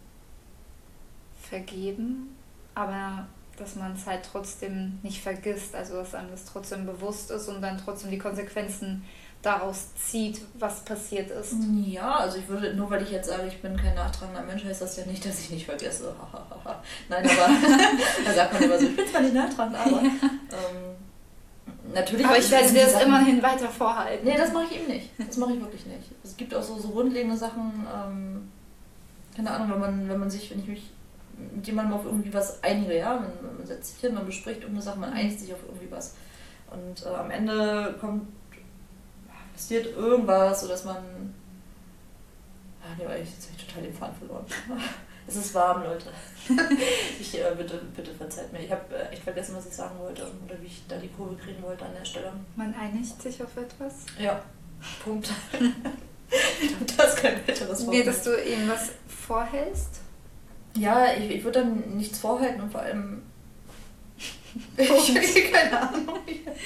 vergeben, aber dass man es halt trotzdem nicht vergisst, also dass einem das trotzdem bewusst ist und dann trotzdem die Konsequenzen daraus zieht, was passiert ist. Ja, also ich würde, nur weil ich jetzt sage, ich bin kein nachtragender Mensch, heißt das ja nicht, dass ich nicht vergesse. Nein, aber da sagt man immer so, ich bin zwar nicht nachtragend, aber ähm, natürlich. Aber ich werde sind dir die das Sachen- immerhin weiter vorhalten. Nee, das mache ich eben nicht. Das mache ich wirklich nicht. Es gibt auch so, so grundlegende Sachen, ähm, keine Ahnung, wenn man, wenn man sich, wenn ich mich mit jemandem auf irgendwie was einige, ja, man, man setzt sich hin, man bespricht irgendeine Sache, man einigt sich auf irgendwie was. Und äh, am Ende kommt, passiert irgendwas, so dass man. Ah, nee, jetzt habe ich total den Faden verloren. Es ist warm, Leute. Ich, äh, bitte, bitte verzeiht mir. Ich habe äh, echt vergessen, was ich sagen wollte oder wie ich da die Kurve kriegen wollte an der Stelle. Man einigt sich auf etwas. Ja, Punkt. Das ist kein weiteres Wort. Nee, dass du ihm was vorhältst. Ja, ich, ich würde dann nichts vorhalten und vor allem. Ich habe keine Ahnung.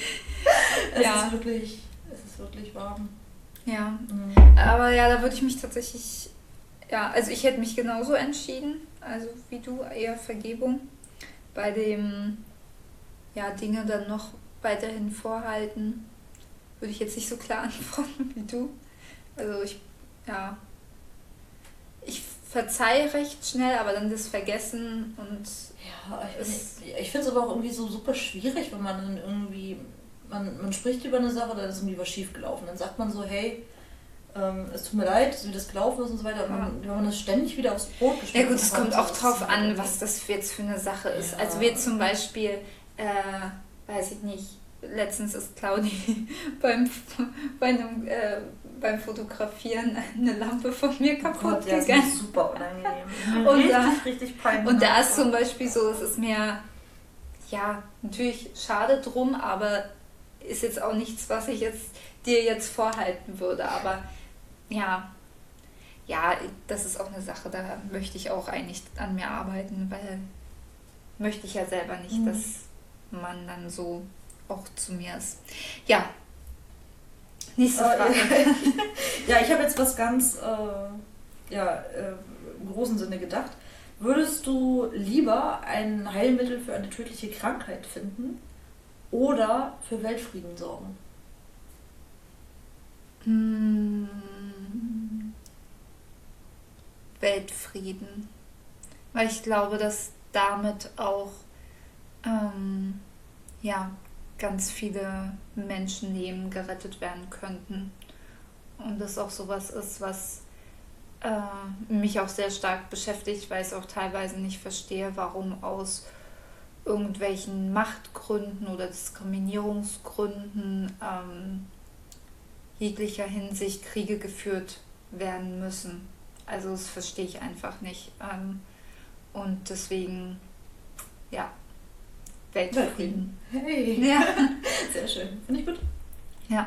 Es Ja. ist wirklich. Es ist wirklich warm. Ja. Mhm. Aber ja, da würde ich mich tatsächlich, ja, also ich hätte mich genauso entschieden, also wie du, eher Vergebung. Bei dem, ja, Dinge dann noch weiterhin vorhalten, würde ich jetzt nicht so klar antworten wie du. Also ich ja, ich verzeihe recht schnell, aber dann das Vergessen und ja, ich, ich finde es aber auch irgendwie so super schwierig, wenn man dann irgendwie, man, man spricht über eine Sache, dann ist irgendwie was schief gelaufen. Dann sagt man so, hey, ähm, es tut mir leid, wie das gelaufen ist und so weiter. Ja. Man, wenn man das ständig wieder aufs Brot geschrieben hat. Ja gut, es kommt auch drauf an, was das jetzt für eine Sache ist. Ja. Also wir zum Beispiel, äh, weiß ich nicht, letztens ist Claudi beim, bei einem, äh, beim Fotografieren eine Lampe von mir kaputt oh Gott, gegangen. Ja, ist super unangenehm. und richtig, da, richtig peinlich. Und da ist zum Beispiel so, es ist mir, ja, natürlich schade drum, aber ist jetzt auch nichts, was ich jetzt dir jetzt vorhalten würde. Aber ja, ja, das ist auch eine Sache, da möchte ich auch eigentlich an mir arbeiten, weil möchte ich ja selber nicht, mhm. dass man dann so auch zu mir ist. Ja, nächste Frage. Ja, ich habe jetzt was ganz äh, ja, äh, im großen Sinne gedacht. Würdest du lieber ein Heilmittel für eine tödliche Krankheit finden oder für Weltfrieden sorgen? Hm. Weltfrieden. Weil ich glaube, dass damit auch ähm, ja, ganz viele Menschenleben gerettet werden könnten. Und das auch sowas ist, was äh, mich auch sehr stark beschäftigt, weil ich es auch teilweise nicht verstehe, warum aus irgendwelchen Machtgründen oder Diskriminierungsgründen ähm, jeglicher Hinsicht Kriege geführt werden müssen. Also das verstehe ich einfach nicht. Ähm, und deswegen, ja, Weltfrieden. Hey. Ja. Sehr schön. Finde ich gut. Ja.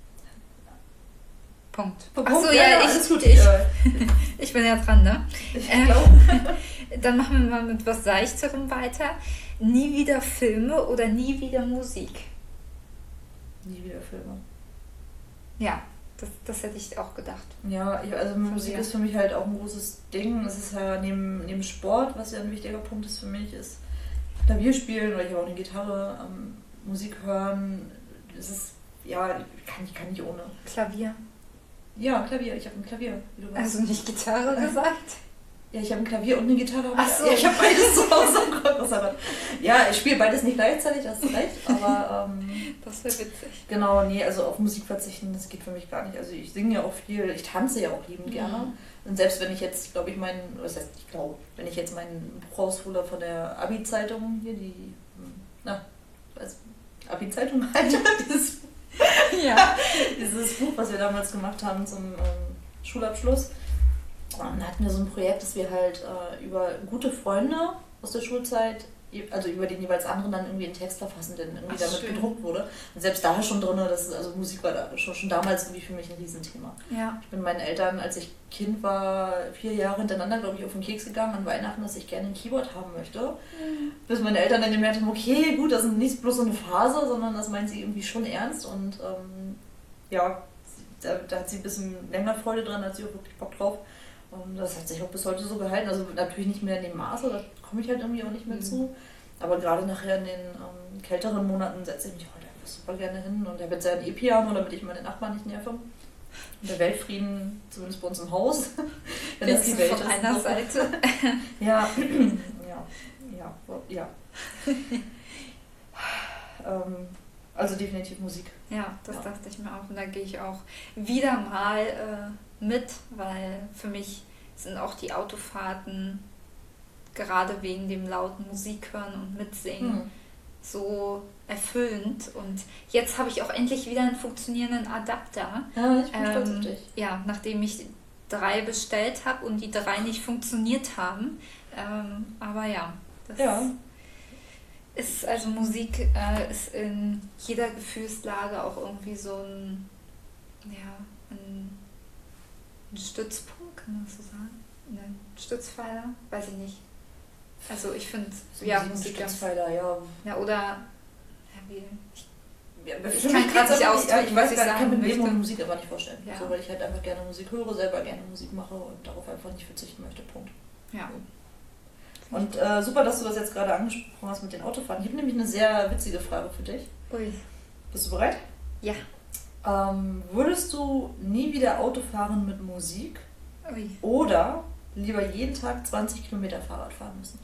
Punkt. Punkt. Achso, ja, ja, ja ich, gut. Ich, ich bin ja dran, ne? Ich ähm, glaube. Dann machen wir mal mit was Seichterem weiter. Nie wieder Filme oder nie wieder Musik? Nie wieder Filme. Ja, das, das hätte ich auch gedacht. Ja, ich, also Musik dir. ist für mich halt auch ein großes Ding. Es ist ja neben, neben Sport, was ja ein wichtiger Punkt ist für mich, ist Klavier spielen oder ich habe auch eine Gitarre, ähm, Musik hören. Das ist, ja, kann ich kann nicht ohne. Klavier? Ja, Klavier. Ich habe ein Klavier, wie du weißt. Also nicht Gitarre gesagt? Ja, ich habe ein Klavier und eine Gitarre. Ach so. Ja, ich habe beides zu Hause. Ja, ich spiele beides nicht gleichzeitig, hast du recht, aber ähm, das wäre witzig. Genau, nee, also auf Musik verzichten, das geht für mich gar nicht. Also ich singe ja auch viel, ich tanze ja auch liebend gerne. Mhm. Und selbst wenn ich jetzt, glaube ich, meinen, was heißt, ich glaube, wenn ich jetzt mein Buch raushole von der Abi-Zeitung, hier die, na, was, Abi-Zeitung halt, dieses, ja. dieses Buch, was wir damals gemacht haben zum ähm, Schulabschluss. Und dann hatten wir so ein Projekt, dass wir halt äh, über gute Freunde aus der Schulzeit, also über den jeweils anderen dann irgendwie einen Text verfassen, der irgendwie Ach, damit schön. gedruckt wurde. Und selbst da schon drin, das ist, also Musik war da schon, schon damals irgendwie für mich ein Riesenthema. Ja. Ich bin meinen Eltern, als ich Kind war, vier Jahre hintereinander, glaube ich, auf den Keks gegangen an Weihnachten, dass ich gerne ein Keyboard haben möchte. Mhm. Bis meine Eltern dann gemerkt haben, okay, gut, das ist nicht bloß so eine Phase, sondern das meint sie irgendwie schon ernst. Und ähm, ja, da, da hat sie ein bisschen länger Freude dran, hat sie auch wirklich Bock drauf. Und das hat sich auch bis heute so gehalten. Also natürlich nicht mehr in dem Maße, da komme ich halt irgendwie auch nicht mehr mhm. zu. Aber gerade nachher in den ähm, kälteren Monaten setze ich mich heute einfach super gerne hin. Und er wird sein E-Piano, damit ich meine Nachbarn nicht nerve. Und der Weltfrieden, zumindest bei uns im Haus. Wenn das die Welt von einer so. Seite. Ja, ja, ja, ja. ähm, also definitiv Musik. Ja, das ja. dachte ich mir auch. Und da gehe ich auch wieder mal äh, mit, weil für mich sind auch die Autofahrten gerade wegen dem lauten Musik hören und mitsingen hm. so erfüllend. Und jetzt habe ich auch endlich wieder einen funktionierenden Adapter. Ja, ich bin ähm, stolz auf dich. Ja, nachdem ich drei bestellt habe und die drei nicht funktioniert haben. Ähm, aber ja, das ja. ist, also Musik äh, ist in jeder Gefühlslage auch irgendwie so ein, ja, ein, ein Stützpunkt, kann man das so sagen? Ein Stützpfeiler? Weiß ich nicht. Also ich finde, ja, Musik ganz... ja. Ja, oder... Ja, wie, ich, ja, ich kann gerade nicht ausdrücken, ich was weiß ich gar nicht, sagen kann mir möchte. Musik aber nicht vorstellen. Ja. So, weil ich halt einfach gerne Musik höre, selber gerne Musik mache und darauf einfach nicht verzichten möchte. Punkt. Ja. Und äh, super, dass du das jetzt gerade angesprochen hast mit den Autofahren. Ich habe nämlich eine sehr witzige Frage für dich. Ui. Bist du bereit? Ja. Ähm, würdest du nie wieder Auto fahren mit Musik? Ui. Oder lieber jeden Tag zwanzig Kilometer Fahrrad fahren müssen?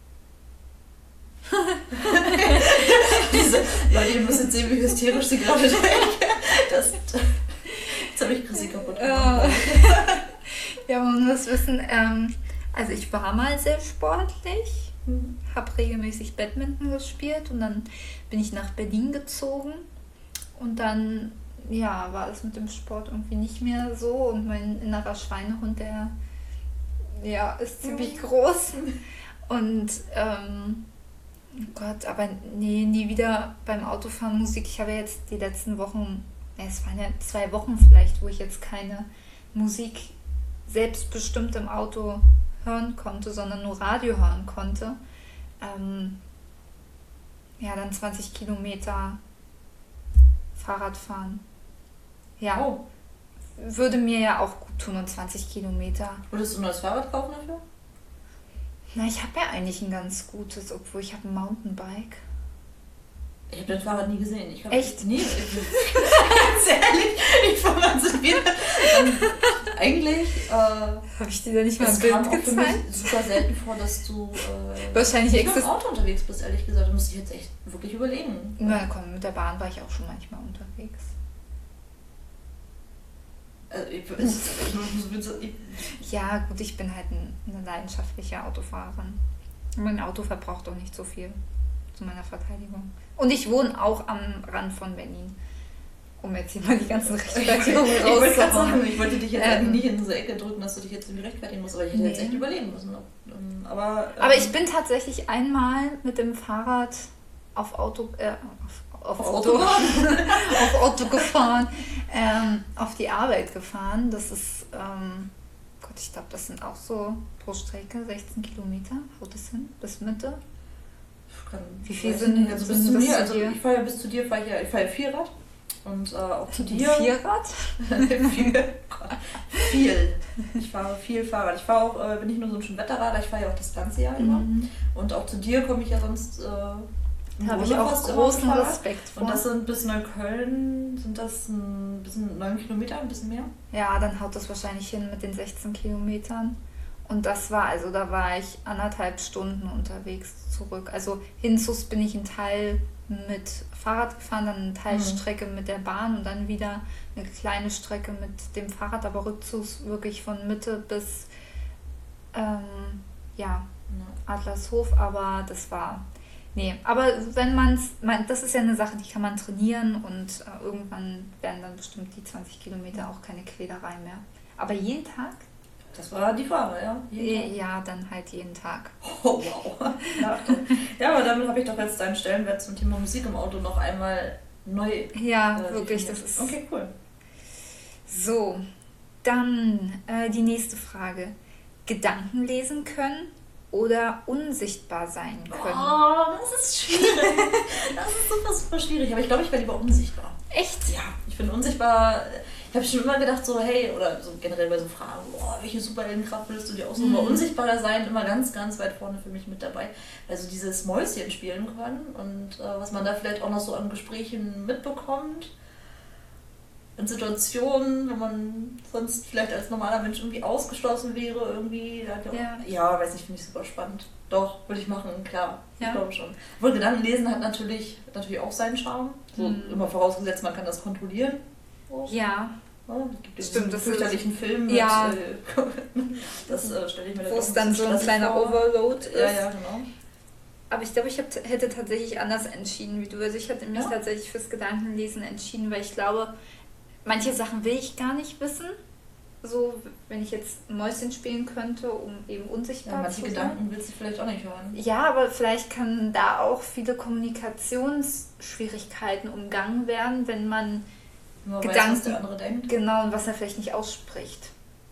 Diese Leute, ihr müsst jetzt sehen, wie hysterisch sie gerade denken. Das, jetzt habe ich Chrissy kaputt gemacht. Ja, man muss wissen, ähm, also ich war mal sehr sportlich, mhm. habe regelmäßig Badminton gespielt und dann bin ich nach Berlin gezogen und dann ja, war es mit dem Sport irgendwie nicht mehr so und mein innerer Schweinehund, der ja, ist ziemlich mhm. groß und ähm, oh Gott, aber nee, nie wieder beim Autofahren Musik. Ich habe jetzt die letzten Wochen, ja, es waren ja zwei Wochen vielleicht, wo ich jetzt keine Musik selbstbestimmt im Auto hören konnte, sondern nur Radio hören konnte. Ähm, ja, dann zwanzig Kilometer Fahrrad fahren. Ja, oh. Würde mir ja auch gut tun und zwanzig Kilometer. Würdest du ein neues Fahrrad kaufen dafür? Na, ich habe ja eigentlich ein ganz gutes, obwohl ich habe ein Mountainbike. Ich habe dein Fahrrad nie gesehen. Ich hab Echt? Nie. Ganz ehrlich, ich fange an zu wieder. Ähm, eigentlich. Äh, habe ich dir da nicht mal ein Bild gezeigt? Es kam auch für mich super selten vor, dass du äh, wahrscheinlich nicht mit dem Auto unterwegs bist, ehrlich gesagt. Da muss ich jetzt echt wirklich überlegen. Na komm, mit der Bahn war ich auch schon manchmal unterwegs. Also ich, ich, ich, ja, gut, ich bin halt ein, eine leidenschaftliche Autofahrerin. Mein Auto verbraucht auch nicht so viel, zu meiner Verteidigung. Und ich wohne auch am Rand von Berlin. Um jetzt hier mal die ganzen Rechtfertigungen rauszuhauen. Ich wollte gerade sagen, ich wollte dich jetzt ähm, nicht in diese Ecke drücken, dass du dich jetzt irgendwie rechtfertigen musst, aber ich hätte nee. jetzt echt überlegen müssen. Aber, ähm, aber ich bin tatsächlich einmal mit dem Fahrrad auf Auto... Äh, auf, auf, auf Auto, auf Auto gefahren, ähm, auf die Arbeit gefahren. Das ist, ähm, Gott, ich glaube, das sind auch so pro Strecke sechzehn Kilometer. Haut das hin? Bis Mitte? Kann, Wie viel sind denn also bis zu mir? Dir? Also ich fahre ja bis zu dir, fahre ich ja, ich fahre ja Vierrad. Und äh, auch zu dir. Vierrad? viel, viel. Ich fahre viel Fahrrad. Ich fahre auch, äh, bin nicht nur so ein Schönwetterradler, ich fahre ja auch das ganze Jahr immer. Mhm. Und auch zu dir komme ich ja sonst... Äh, Da habe ich auch großen Respekt vor. Und das sind bis Neukölln, sind das ein bisschen neun Kilometer, ein bisschen mehr? Ja, dann haut das wahrscheinlich hin mit den sechzehn Kilometern. Und das war, also da war ich anderthalb Stunden unterwegs zurück. Also hinzus bin ich einen Teil mit Fahrrad gefahren, dann eine Teilstrecke mhm. mit der Bahn und dann wieder eine kleine Strecke mit dem Fahrrad, aber rückzugs wirklich von Mitte bis ähm, ja, ja, Adlershof, aber das war... Nee, aber wenn man es, das ist ja eine Sache, die kann man trainieren und äh, irgendwann werden dann bestimmt die zwanzig Kilometer auch keine Quälerei mehr. Aber jeden Tag? Das war die Frage, ja? Jeden ja, Tag. Dann halt jeden Tag. Oh, wow. Ja, aber damit habe ich doch jetzt deinen Stellenwert zum Thema Musik im Auto noch einmal neu. Ja, äh, wirklich, definiert. das ist... Okay, cool. So, dann äh, die nächste Frage. Gedanken lesen können oder unsichtbar sein können? Oh, das ist schwierig. Das ist super, super schwierig. Aber ich glaube, ich wäre lieber unsichtbar. Echt? Ja, ich bin unsichtbar. Ich habe schon immer gedacht, so, hey, oder so generell bei so Fragen, boah, welche Superheldenkraft willst du dir aussuchen? Mhm. Unsichtbar sein, immer ganz, ganz weit vorne für mich mit dabei. Also dieses Mäuschen spielen können und äh, was man da vielleicht auch noch so an Gesprächen mitbekommt. In Situationen, wo man sonst vielleicht als normaler Mensch irgendwie ausgeschlossen wäre, irgendwie. Ja, ja weiß nicht, finde ich super spannend. Doch, würde ich machen, klar. Ja. Ich glaube schon. Obwohl Gedanken lesen hat natürlich, natürlich auch seinen Charme. So, mhm. Immer vorausgesetzt, man kann das kontrollieren. Oh. Ja. Oh, es gibt stimmt, diesen fürchterlichen Film mit, ja. äh, das äh, stelle ich mir wo es dann so ein kleiner vor. Overload ist. Ja, ja, genau. Aber ich glaube, ich hab, hätte tatsächlich anders entschieden wie du. Also ich hätte mich ja? tatsächlich fürs Gedankenlesen entschieden, weil ich glaube, manche Sachen will ich gar nicht wissen. So, wenn ich jetzt Mäuschen spielen könnte, um eben unsichtbar ja, manche zu sein. Gedanken willst du vielleicht auch nicht hören. Ja, aber vielleicht kann da auch viele Kommunikationsschwierigkeiten umgangen werden, wenn man Nur Gedanken, weiß, was der andere denkt. Genau, und was er vielleicht nicht ausspricht.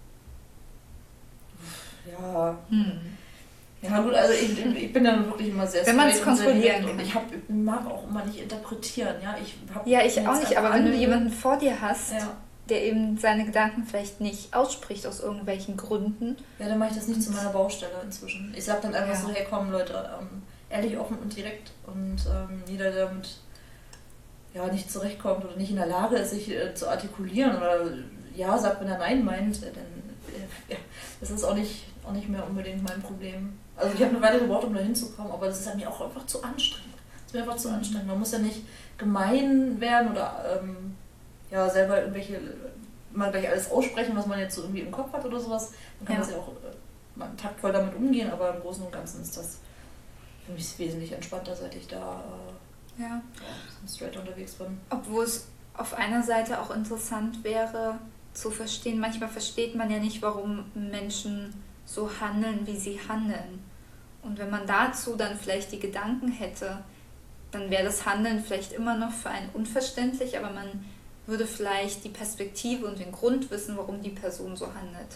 Ja. Hm. Ja gut, also ich, ich bin dann wirklich immer sehr wenn man es kontrollieren kann. Und ich, hab, ich mag auch immer nicht interpretieren. Ja, ich, hab ja, ich auch nicht, aber wenn du jemanden vor dir hast, ja. der eben seine Gedanken vielleicht nicht ausspricht aus irgendwelchen Gründen. Ja, dann mache ich das nicht zu meiner Baustelle inzwischen. Ich sage dann einfach ja. so, hey komm Leute, ähm, ehrlich, offen und direkt und ähm, jeder, der mit ja, nicht zurechtkommt oder nicht in der Lage ist, sich äh, zu artikulieren oder ja sagt, wenn er Nein meint, dann äh, ja, das ist auch nicht, auch nicht mehr unbedingt mein Problem. Also ich habe eine Weile gebraucht, um da hinzukommen, aber das ist mir auch einfach zu anstrengend. Das ist mir einfach zu anstrengend. Man muss ja nicht gemein werden oder ähm, ja, selber irgendwelche, mal gleich alles aussprechen, was man jetzt so irgendwie im Kopf hat oder sowas. Man kann ja. das ja auch äh, mal taktvoll damit umgehen, aber im Großen und Ganzen ist das für mich wesentlich entspannter, seit ich da äh, ja. ja, straight unterwegs bin. Obwohl es auf einer Seite auch interessant wäre, zu verstehen, manchmal versteht man ja nicht, warum Menschen so handeln, wie sie handeln. Und wenn man dazu dann vielleicht die Gedanken hätte, dann wäre das Handeln vielleicht immer noch für einen unverständlich, aber man würde vielleicht die Perspektive und den Grund wissen, warum die Person so handelt.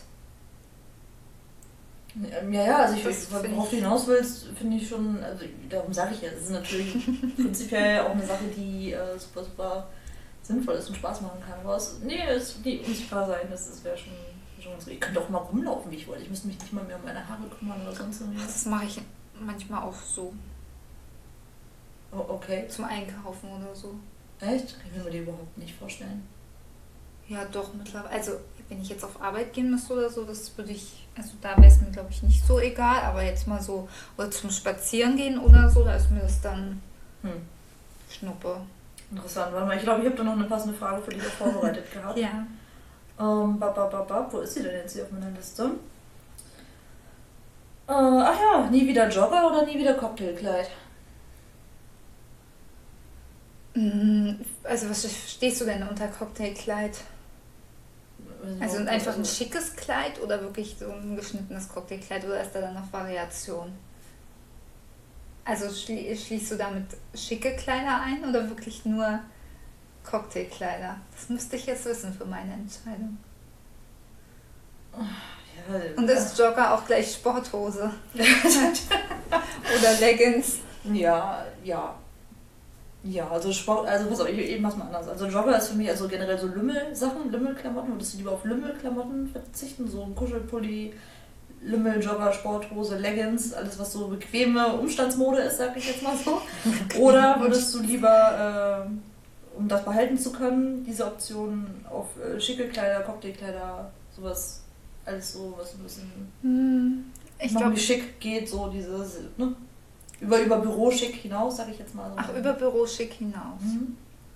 Ja, ja, also ich, worauf du hinaus willst, finde ich schon, also darum sage ich ja, das ist natürlich prinzipiell auch eine Sache, die äh, super, super sinnvoll ist und Spaß machen kann. Aber es, nee, es die unsichtbar sein, das, das wäre schon, schon ganz gut. Ich könnte auch mal rumlaufen, wie ich wollte. Ich müsste mich nicht mal mehr um meine Haare kümmern oder sonst irgendwas. Das mache ich manchmal auch so. Oh, okay. Zum Einkaufen oder so. Echt? Kann ich mir die überhaupt nicht vorstellen. Ja, doch, mittlerweile. Also, wenn ich jetzt auf Arbeit gehen müsste oder so, das würde ich, also da wäre es mir, glaube ich, nicht so egal, aber jetzt mal so, oder zum Spazieren gehen oder so, da ist mir das dann hm. Schnuppe. Interessant, warte mal, ich glaube, ich habe da noch eine passende Frage für dich vorbereitet gehabt. Ja. Ähm, bap, bap, bap, bap. Wo ist sie denn jetzt hier auf meiner Liste? Äh, ach ja, nie wieder Jogger oder nie wieder Cocktailkleid? Also was verstehst du denn unter Cocktailkleid? Also einfach ein schickes Kleid oder wirklich so ein geschnittenes Cocktailkleid oder ist da dann noch Variation? Also schli- schließt du damit schicke Kleider ein oder wirklich nur Cocktailkleider? Das müsste ich jetzt wissen für meine Entscheidung. Ja, und ist Jogger auch gleich Sporthose? Oder Leggings? Ja, ja. Ja, also Sport, also pass auf, ich eben mach's mal anders. Also Jogger ist für mich also generell so Lümmel-Sachen, Lümmelklamotten. Würdest du lieber auf Lümmelklamotten verzichten? So ein Kuschelpulli, Lümmel, Jogger, Sporthose, Leggings, alles was so bequeme Umstandsmode ist, sag ich jetzt mal so. Oder würdest du lieber, äh, um das behalten zu können, diese Option auf äh, schicke Kleider, Cocktailkleider, sowas, alles so, was ein bisschen hm, ich noch glaub, wie schick geht, so dieses, ne? Über, über Büroschick hinaus, sag ich jetzt mal so. Ach, über Büroschick hinaus. Mhm.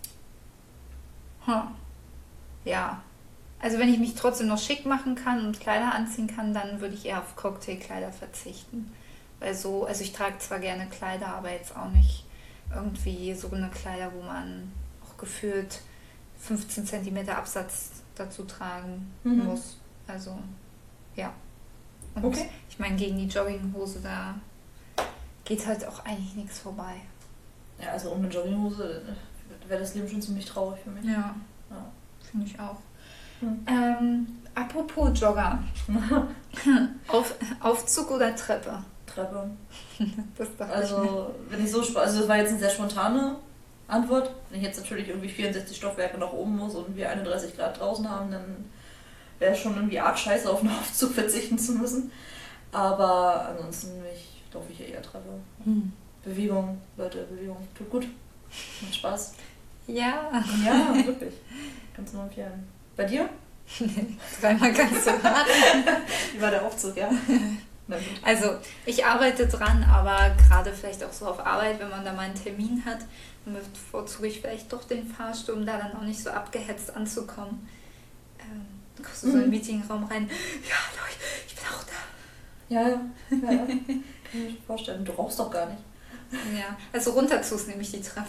Hm. Ja. Also wenn ich mich trotzdem noch schick machen kann und Kleider anziehen kann, dann würde ich eher auf Cocktailkleider verzichten. Weil so, also ich trage zwar gerne Kleider, aber jetzt auch nicht irgendwie so eine Kleider, wo man auch gefühlt fünfzehn Zentimeter Absatz dazu tragen mhm. muss. Also, ja. Und okay. Ich meine, gegen die Jogginghose, da geht halt auch eigentlich nichts vorbei. Ja, also ohne Jogginghose wäre das Leben schon ziemlich traurig für mich. Ja, ja. Finde ich auch. Hm. Ähm, apropos Jogger. Auf, Aufzug oder Treppe? Treppe. Das dachte also, ich wenn ich so sp- also das war jetzt eine sehr spontane Antwort. Wenn ich jetzt natürlich irgendwie vierundsechzig Stockwerke nach oben muss und wir einunddreißig Grad draußen haben, dann wäre es schon irgendwie arg scheiße, auf einen Aufzug verzichten zu müssen. Aber ansonsten ich laufe ich ja eher Treppe. Hm. Bewegung, Leute, Bewegung. Tut gut. Macht Spaß. Ja. Ja, wirklich. Kannst du nur empfehlen. Bei dir? Dreimal ganz so hart. Wie war der Aufzug, ja? Also, ich arbeite dran, aber gerade vielleicht auch so auf Arbeit, wenn man da mal einen Termin hat, dann bevorzuge ich vielleicht doch den Fahrstuhl, um da dann auch nicht so abgehetzt anzukommen. Ähm, dann kommst du so in den Meetingraum rein. Ja, Leute, ich bin auch da. Ja, ja, ja, ja. Kann ich mir vorstellen. Du rauchst doch gar nicht. Ja, also runter zu's nehme ich die Treppe.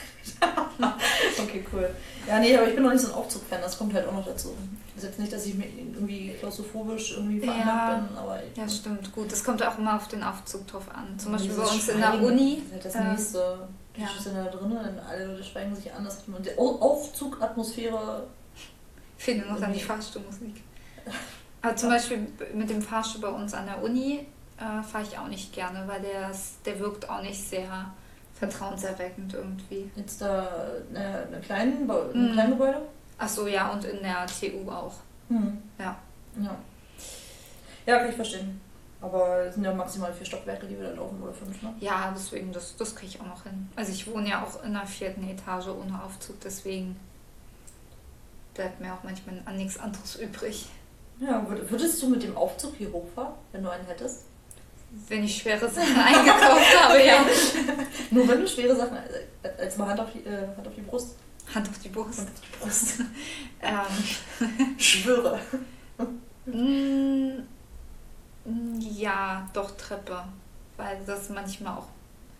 Okay, cool. Ja, nee, aber ich bin noch nicht so ein Aufzug-Fan, das kommt halt auch noch dazu. Das ist jetzt nicht, dass ich mir irgendwie klaustrophobisch irgendwie veranlagt ja, bin, aber... Ja, ja, stimmt, gut. Das kommt auch immer auf den Aufzug drauf an. Zum Beispiel bei uns Schweigen, in der Uni. Das ist halt das äh, nächste. Die ja. sind da drinnen, dann alle Leute schweigen sich an. Das hat man die Aufzugatmosphäre... Fehlt nur noch dann die Fahrstuhlmusik. Aber zum Beispiel mit dem Fahrstuhl bei uns an der Uni äh, fahre ich auch nicht gerne, weil der, der wirkt auch nicht sehr vertrauenserweckend irgendwie. Jetzt da eine, eine kleinen, ein mhm. kleines Gebäude? Ach so, ja, und in der T U auch. Mhm. Ja. Ja. Ja, kann ich verstehen. Aber es sind ja maximal vier Stockwerke, die wir da laufen, oder fünf, ne? Ja, deswegen, das, das kriege ich auch noch hin. Also ich wohne ja auch in der vierten Etage ohne Aufzug, deswegen bleibt mir auch manchmal an nichts anderes übrig. Ja, würdest du mit dem Aufzug hier hochfahren, wenn du einen hättest? Wenn ich schwere Sachen eingekauft habe, ja. Nur wenn du schwere Sachen, als mal Hand auf die, äh, Hand auf die Brust. Hand auf die Brust. Hand auf die Brust. ähm. Schwöre. Mm, ja, doch Treppe. Weil das manchmal auch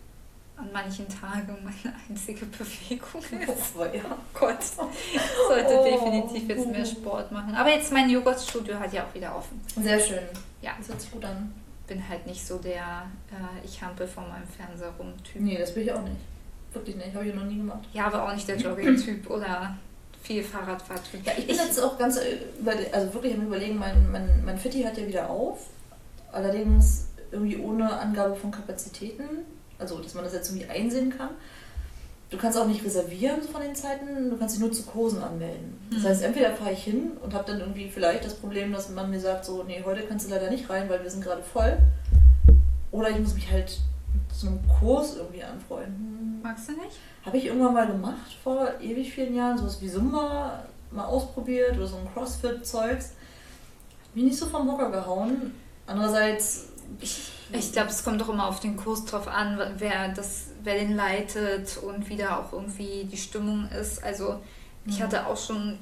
an manchen Tagen meine einzige Bewegung ist. Oh, ja. Gott. Sollte oh. definitiv jetzt mehr Sport machen. Aber jetzt mein Joghurtstudio hat ja auch wieder offen. Sehr schön. Ja. Das hört sich gut an. Bin halt nicht so der äh, ich hampel vor meinem Fernseher rum Typ. Nee, das bin ich auch nicht. Wirklich nicht. Habe ich noch nie gemacht. Ja, aber auch nicht der Jogging-Typ oder viel Fahrradfahrtyp. Ja, ich bin jetzt auch ganz, also wirklich am Überlegen, mein, mein, mein Fitti hat ja wieder auf. Allerdings irgendwie ohne Angabe von Kapazitäten. Also, dass man das jetzt irgendwie einsehen kann. Du kannst auch nicht reservieren von den Zeiten, du kannst dich nur zu Kursen anmelden. Das heißt, entweder fahre ich hin und habe dann irgendwie vielleicht das Problem, dass man mir sagt, so, nee, heute kannst du leider nicht rein, weil wir sind gerade voll. Oder ich muss mich halt mit so einem Kurs irgendwie anfreunden. Magst du nicht? Habe ich irgendwann mal gemacht, vor ewig vielen Jahren, sowas wie Zumba mal ausprobiert oder so ein Crossfit-Zeugs. Hat mich nicht so vom Hocker gehauen. Andererseits... Ich, ich glaube, es kommt doch immer auf den Kurs drauf an, wer, das, wer den leitet und wie da auch irgendwie die Stimmung ist. Also ich hatte auch schon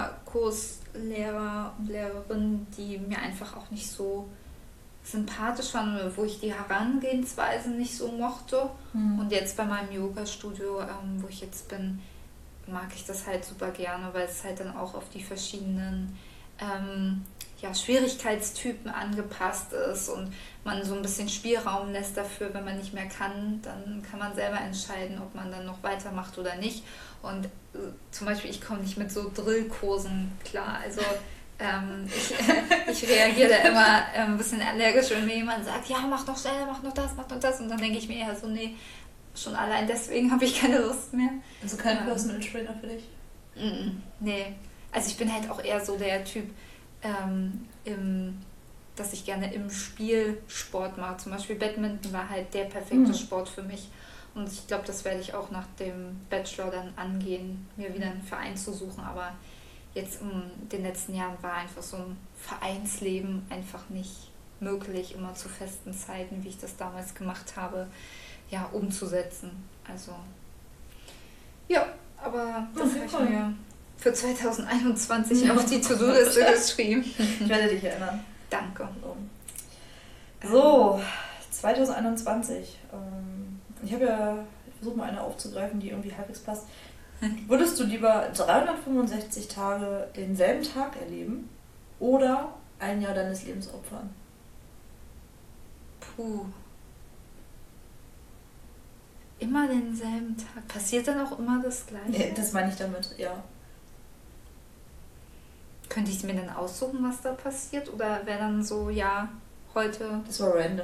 Yoga-Kurslehrer und Lehrerinnen, die mir einfach auch nicht so sympathisch waren, wo ich die Herangehensweise nicht so mochte. Mhm. Und jetzt bei meinem Yoga-Studio, ähm, wo ich jetzt bin, mag ich das halt super gerne, weil es halt dann auch auf die verschiedenen ähm, ja, Schwierigkeitstypen angepasst ist und man so ein bisschen Spielraum lässt dafür, wenn man nicht mehr kann, dann kann man selber entscheiden, ob man dann noch weitermacht oder nicht. Und äh, zum Beispiel, ich komme nicht mit so Drillkursen klar, also ähm, ich, äh, ich reagiere da immer äh, ein bisschen allergisch, wenn mir jemand sagt, ja, mach noch schneller, mach noch das, mach noch das, und dann denke ich mir eher so, nee, schon allein deswegen habe ich keine Lust mehr. Also kein ähm, Personal Trainer für dich? Mm, nee, also ich bin halt auch eher so der Typ, ähm, im, dass ich gerne im Spiel Sport mache. Zum Beispiel Badminton war halt der perfekte mhm. Sport für mich. Und ich glaube, das werde ich auch nach dem Bachelor dann angehen, mir wieder einen Verein zu suchen. Aber jetzt in den letzten Jahren war einfach so ein Vereinsleben einfach nicht möglich, immer zu festen Zeiten, wie ich das damals gemacht habe, ja, umzusetzen. Also, ja, aber das habe ich mir für zwanzig einundzwanzig ja. auf die To-Do-Liste geschrieben. Ich werde dich erinnern. Danke. So, zwanzig einundzwanzig. Ich habe ja, ich versuche mal eine aufzugreifen, die irgendwie halbwegs passt. Würdest du lieber dreihundertfünfundsechzig Tage denselben Tag erleben oder ein Jahr deines Lebens opfern? Puh. Immer denselben Tag. Passiert dann auch immer das Gleiche? Nee, das meine ich damit, ja. Könnte ich mir dann aussuchen, was da passiert? Oder wäre dann so, ja, heute... Das war random.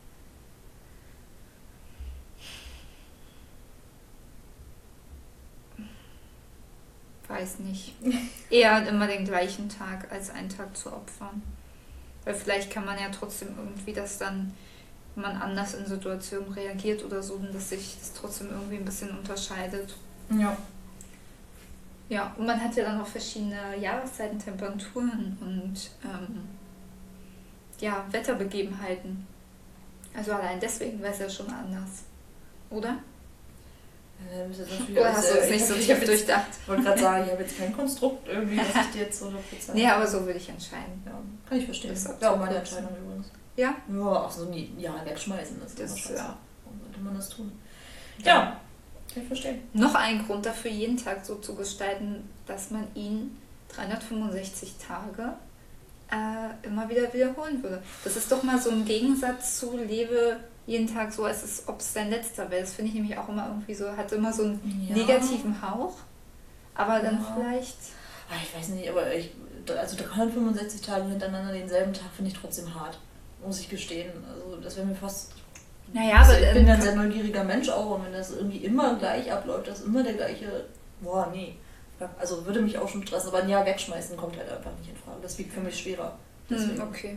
Weiß nicht. Eher immer den gleichen Tag als einen Tag zu opfern. Weil vielleicht kann man ja trotzdem irgendwie das dann, wenn man anders in Situationen reagiert oder so, dass sich das trotzdem irgendwie ein bisschen unterscheidet. Ja. Ja, und man hat ja dann auch verschiedene Jahreszeiten, Temperaturen und ähm, ja, Wetterbegebenheiten. Also allein deswegen wäre es ja schon anders. Oder? Ja, Oder hast du es nicht so tief durchdacht? Ich wollte gerade sagen, ich habe jetzt kein Konstrukt irgendwie, was ich dir jetzt so hundert Prozent... Nee, aber so würde ich entscheiden. Ja, kann ich verstehen. Das ist ja auch meine Entscheidung übrigens. Ja? Ja, ach so, nie, ja, wegschmeißen, das, das ist immer scheiße. Ja. Warum sollte man das tun? Ja. ja. Kann ich verstehen. Noch ein Grund dafür, jeden Tag so zu gestalten, dass man ihn dreihundertfünfundsechzig Tage äh, immer wieder wiederholen würde. Das ist doch mal so ein Gegensatz zu lebe jeden Tag so, als es, ob es dein letzter wäre. Das finde ich nämlich auch immer irgendwie so, hat immer so einen ja. negativen Hauch. Aber dann ja. vielleicht... Ach, ich weiß nicht, aber ich, also dreihundertfünfundsechzig Tage hintereinander denselben Tag finde ich trotzdem hart. Muss ich gestehen. Also das wäre mir fast... Naja, aber also ich bin ja ein sehr neugieriger Mensch auch und wenn das irgendwie immer gleich abläuft, das ist immer der gleiche, boah, nee. Also würde mich auch schon stressen, aber ein Jahr wegschmeißen kommt halt einfach nicht in Frage. Das wiegt für mich schwerer. Deswegen hm, okay.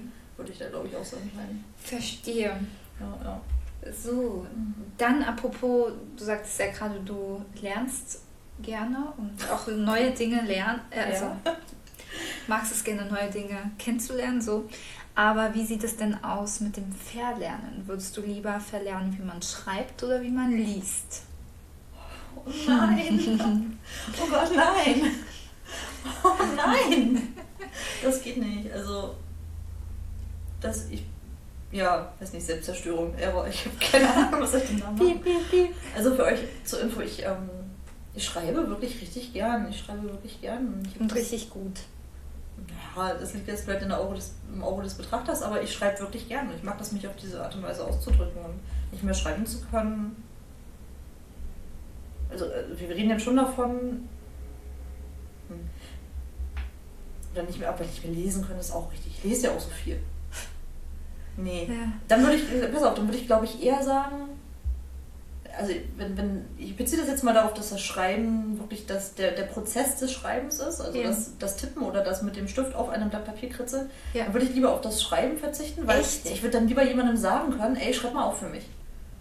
würde ich da glaube ich auch so entscheiden. Verstehe. Ja, ja. So, dann apropos, du sagtest ja gerade, du lernst gerne und auch neue Dinge lernen, äh, also Ja. magst es gerne, neue Dinge kennenzulernen, so. Aber wie sieht es denn aus mit dem Verlernen? Würdest du lieber verlernen, wie man schreibt oder wie man liest? Oh nein! Oh Gott, nein! Oh nein! Das geht nicht. Also, das ich. Ja, weiß nicht, Selbstzerstörung, aber ich habe keine Ahnung, was ich denn da mache. Piep, piep, piep. Also für euch zur Info, ich, ähm, ich schreibe wirklich richtig gern. Ich schreibe wirklich gern. Und, ich hab Und das- richtig gut. Ja, das liegt jetzt vielleicht in der Auge des, im Auge des Betrachters, aber ich schreibe wirklich gern. Ich mag das, mich auf diese Art und Weise auszudrücken und nicht mehr schreiben zu können. Also, äh, wir reden jetzt schon davon. Hm. Oder nicht mehr, aber nicht mehr lesen können, ist auch richtig. Ich lese ja auch so viel. Nee. Ja. Dann würde ich, pass auf, dann würde ich glaube ich eher sagen, also wenn, wenn, ich beziehe das jetzt mal darauf, dass das Schreiben wirklich das, der, der Prozess des Schreibens ist, also Ja. das, das Tippen oder das mit dem Stift auf einem Blatt Papier kritzeln, Ja. dann würde ich lieber auf das Schreiben verzichten, weil Echt? ich würde dann lieber jemandem sagen können, ey, schreib mal auf für mich.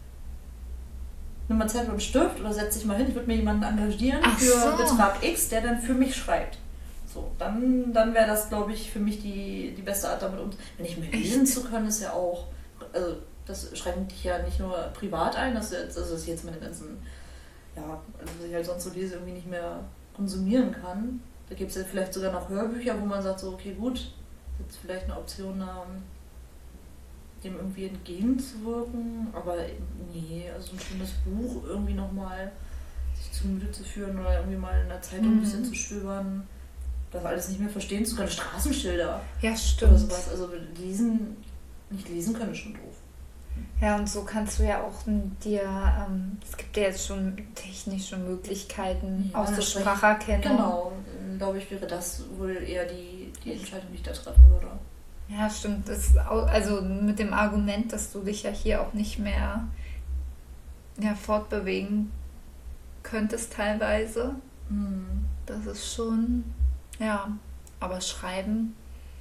Nimm mal Zettel und Stift oder setz dich mal hin, ich würde mir jemanden engagieren Ach für so. Betrag X, der dann für mich schreibt. So, dann, dann wäre das, glaube ich, für mich die, die beste Art damit um. Wenn ich mir lesen zu können, ist ja auch, also das schränkt dich ja nicht nur privat ein, dass, du jetzt, also dass ich jetzt meine ganzen, ja, also was ich halt sonst so lese, irgendwie nicht mehr konsumieren kann. Da gibt es ja vielleicht sogar noch Hörbücher, wo man sagt, so, okay, gut, jetzt vielleicht eine Option, ähm, dem irgendwie entgegenzuwirken, aber nee, also ein schönes Buch irgendwie nochmal sich zu Gemüte zu führen oder irgendwie mal in der Zeitung ein bisschen Mhm. zu stöbern, das alles nicht mehr verstehen zu können, Straßenschilder Ja, oder stimmt. sowas, also lesen, nicht lesen können ist schon doof. Ja, und so kannst du ja auch dir, ähm, es gibt ja jetzt schon technische Möglichkeiten, Ja, auch so das spricht- Spracherkennung. Genau, dann glaube ich, wäre das wohl eher die, die Entscheidung, die ich da treffen würde. Ja, stimmt. Das, au- also mit dem Argument, dass du dich ja hier auch nicht mehr ja, fortbewegen könntest teilweise. Hm. Das ist schon, ja, aber schreiben,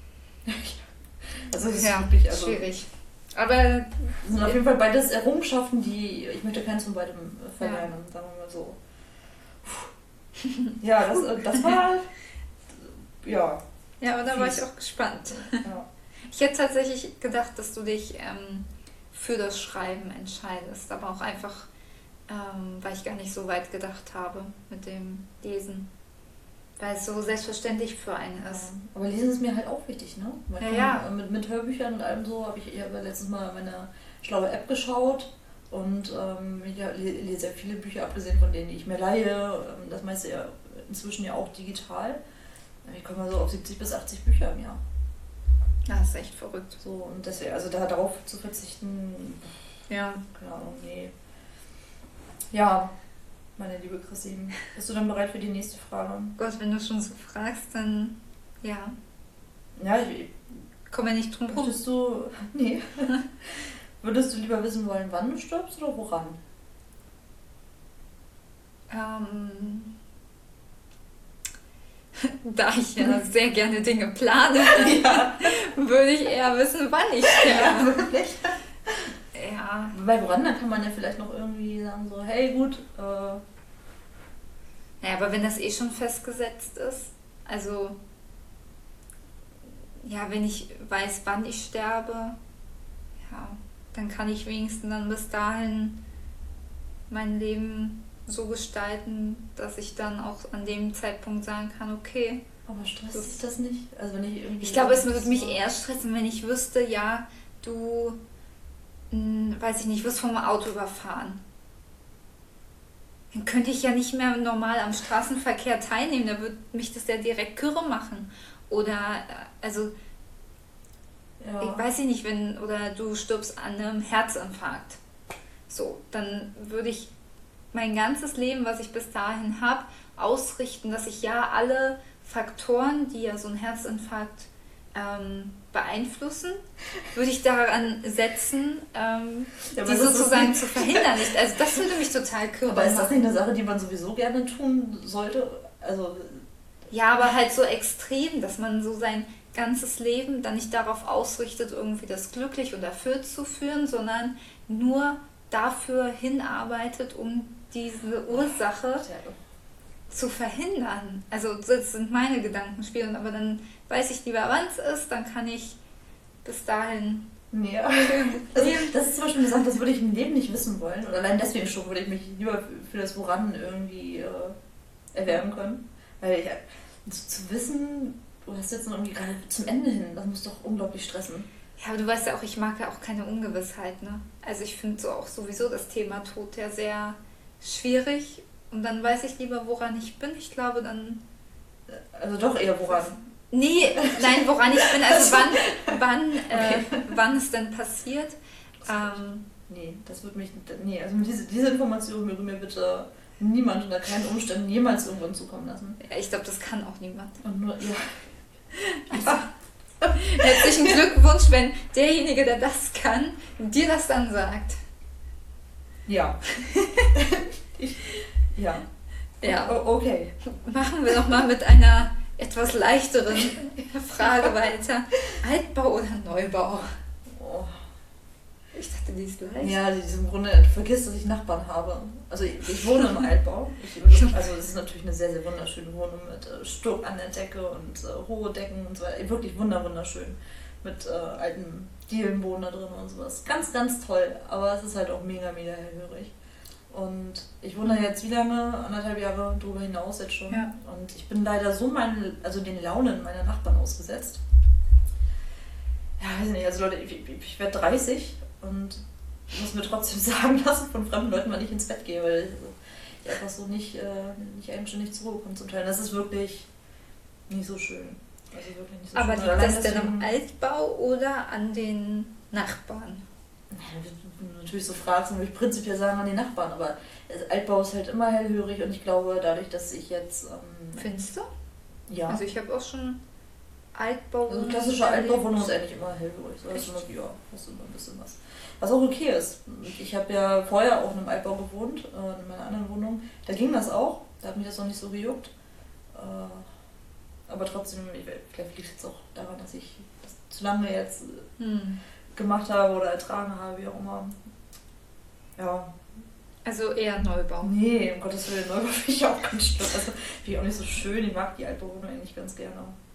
Also das ist ja, wirklich, also schwierig. Aber das sind auf jeden Fall beides Errungenschaften, die ich möchte keins von beidem äh, verlernen, sagen wir mal so. Puh. Ja, das, äh, das war ja, ja, aber da war Fies. ich auch gespannt. ja. Ich hätte tatsächlich gedacht, dass du dich ähm, für das Schreiben entscheidest, aber auch einfach, ähm, weil ich gar nicht so weit gedacht habe mit dem Lesen. Weil es so selbstverständlich für einen ist. Aber Lesen ist mir halt auch wichtig, ne? Man Ja, kann, ja. äh, Mit, mit Hörbüchern und allem so habe ich, ich hab ja letztens mal meine schlaue App geschaut und ähm, ich le- lese ja viele Bücher, abgesehen von denen, die ich mir leihe. ähm, Das meiste ja inzwischen ja auch digital. Ich komme mal so auf siebzig bis achtzig Bücher im Jahr. Ja, das ist echt verrückt. So, und deswegen, also da darauf zu verzichten, Ja. keine Ahnung, nee. Ja, meine liebe Christine, bist du dann bereit für die nächste Frage? Gott, wenn du schon so fragst, dann ja, Ja, ich, komm ja nicht drum rum. würdest du, nee, würdest du lieber wissen wollen, wann du stirbst oder woran? Ähm, da ich ja sehr gerne Dinge plane, Ja, würde ich eher wissen, wann ich ja, sterbe. wirklich. Ja. Bei woran, dann kann man ja vielleicht noch irgendwie sagen so, hey gut, äh, Naja, aber wenn das eh schon festgesetzt ist, also ja, wenn ich weiß, wann ich sterbe, ja, dann kann ich wenigstens dann bis dahin mein Leben so gestalten, dass ich dann auch an dem Zeitpunkt sagen kann, okay. aber stresst dich das nicht? Also wenn ich irgendwie... Ich glaube, es würde mich eher stressen, wenn ich wüsste, ja, du, mh, weiß ich nicht, wirst vom Auto überfahren. Dann könnte ich ja nicht mehr normal am Straßenverkehr teilnehmen, da würde mich das ja direkt kirre machen. Oder, äh, also, Ja. ich weiß nicht, wenn, oder du stirbst an einem Herzinfarkt. So, dann würde ich mein ganzes Leben, was ich bis dahin habe, ausrichten, dass ich ja alle Faktoren, die ja so ein Herzinfarkt ähm, beeinflussen, würde ich daran setzen, ähm, Ja, die aber das ist sozusagen nicht- zu verhindern. Ich, also das würde mich total kirre Aber ist das machen. nicht eine Sache, die man sowieso gerne tun sollte? Also, Ja, aber halt so extrem, dass man so sein ganzes Leben dann nicht darauf ausrichtet, irgendwie das glücklich und erfüllt zu führen, sondern nur dafür hinarbeitet, um diese Ursache zu verhindern. Also das sind meine Gedankenspiele, aber dann weiß ich lieber, wann es ist, dann kann ich bis dahin... Ja. Also das ist zum Beispiel eine Sache, das würde ich im Leben nicht wissen wollen. Und allein deswegen schon würde ich mich lieber für das Woran irgendwie äh, erwärmen können. Weil ich, also, zu wissen, du hast jetzt noch irgendwie gerade zum Ende hin, das muss doch unglaublich stressen. Ja, aber du weißt ja auch, ich mag ja auch keine Ungewissheit, ne? Also ich finde so auch sowieso das Thema Tod ja sehr schwierig. Und dann weiß ich lieber, woran ich bin. Ich glaube dann... Also doch eher woran. Nee, nein, woran ich bin, also wann, wann, äh, okay. wann es denn passiert. Ähm, nee, das wird mich, nee, also diese, diese Information würde mir bitte niemand unter keinen Umständen jemals irgendwann zukommen lassen. Ja, ich glaube, das kann auch niemand. Und nur, ja. Also, herzlichen Glückwunsch, wenn derjenige, der das kann, dir das dann sagt. Ja. ich, ja. Ja. O- okay. Machen wir nochmal mit einer etwas leichteren Frage weiter. Altbau oder Neubau? Oh. Ich dachte, die ist leicht. Ja, die ist im Grunde, vergisst, dass ich Nachbarn habe. Also ich, ich wohne im Altbau. Ich, also es ist natürlich eine sehr, sehr wunderschöne Wohnung mit äh, Stuck an der Decke und äh, hohe Decken und so weiter. Wirklich wunderschön. Mit äh, alten Dielenboden da drin und sowas. Ganz, ganz toll. Aber es ist halt auch mega, mega hellhörig. Und ich wohne da jetzt wie lange? Anderthalb Jahre drüber hinaus jetzt schon. Ja. Und ich bin leider so meinen, also den Launen meiner Nachbarn ausgesetzt. Ja, weiß nicht, also Leute, ich, ich, ich werde dreißig und muss mir trotzdem sagen lassen von fremden Leuten, wann ich ins Bett gehe, weil ich einfach so nicht, äh, nicht eigenständig zur Ruhe komme zum Teil. Das ist wirklich nicht so schön. Also wirklich nicht so Aber schön. liegt das denn am Altbau oder an den Nachbarn? Wenn du natürlich so fragst, dann würde ich prinzipiell sagen an die Nachbarn, aber Altbau ist halt immer hellhörig und ich glaube, dadurch, dass ich jetzt... Ähm, Findest du? Ja. Also ich habe auch schon Altbau... Also klassische Altbauwohnung ist eigentlich immer hellhörig, so hast du immer, ja, hast du immer ein bisschen was. Was auch okay ist. Ich habe ja vorher auch in einem Altbau gewohnt, äh, in meiner anderen Wohnung, da ging das auch, da hat mich das noch nicht so gejuckt. Äh, aber trotzdem, ich, vielleicht liegt es jetzt auch daran, dass ich das zu lange jetzt... Hm. gemacht habe oder ertragen habe, wie auch immer. Ja. Also eher Neubau? Nee, um Gottes Willen, Neubau finde ich auch ganz schlimm. Also finde ich auch nicht so schön, ich mag die Altbewohner eigentlich ganz gerne.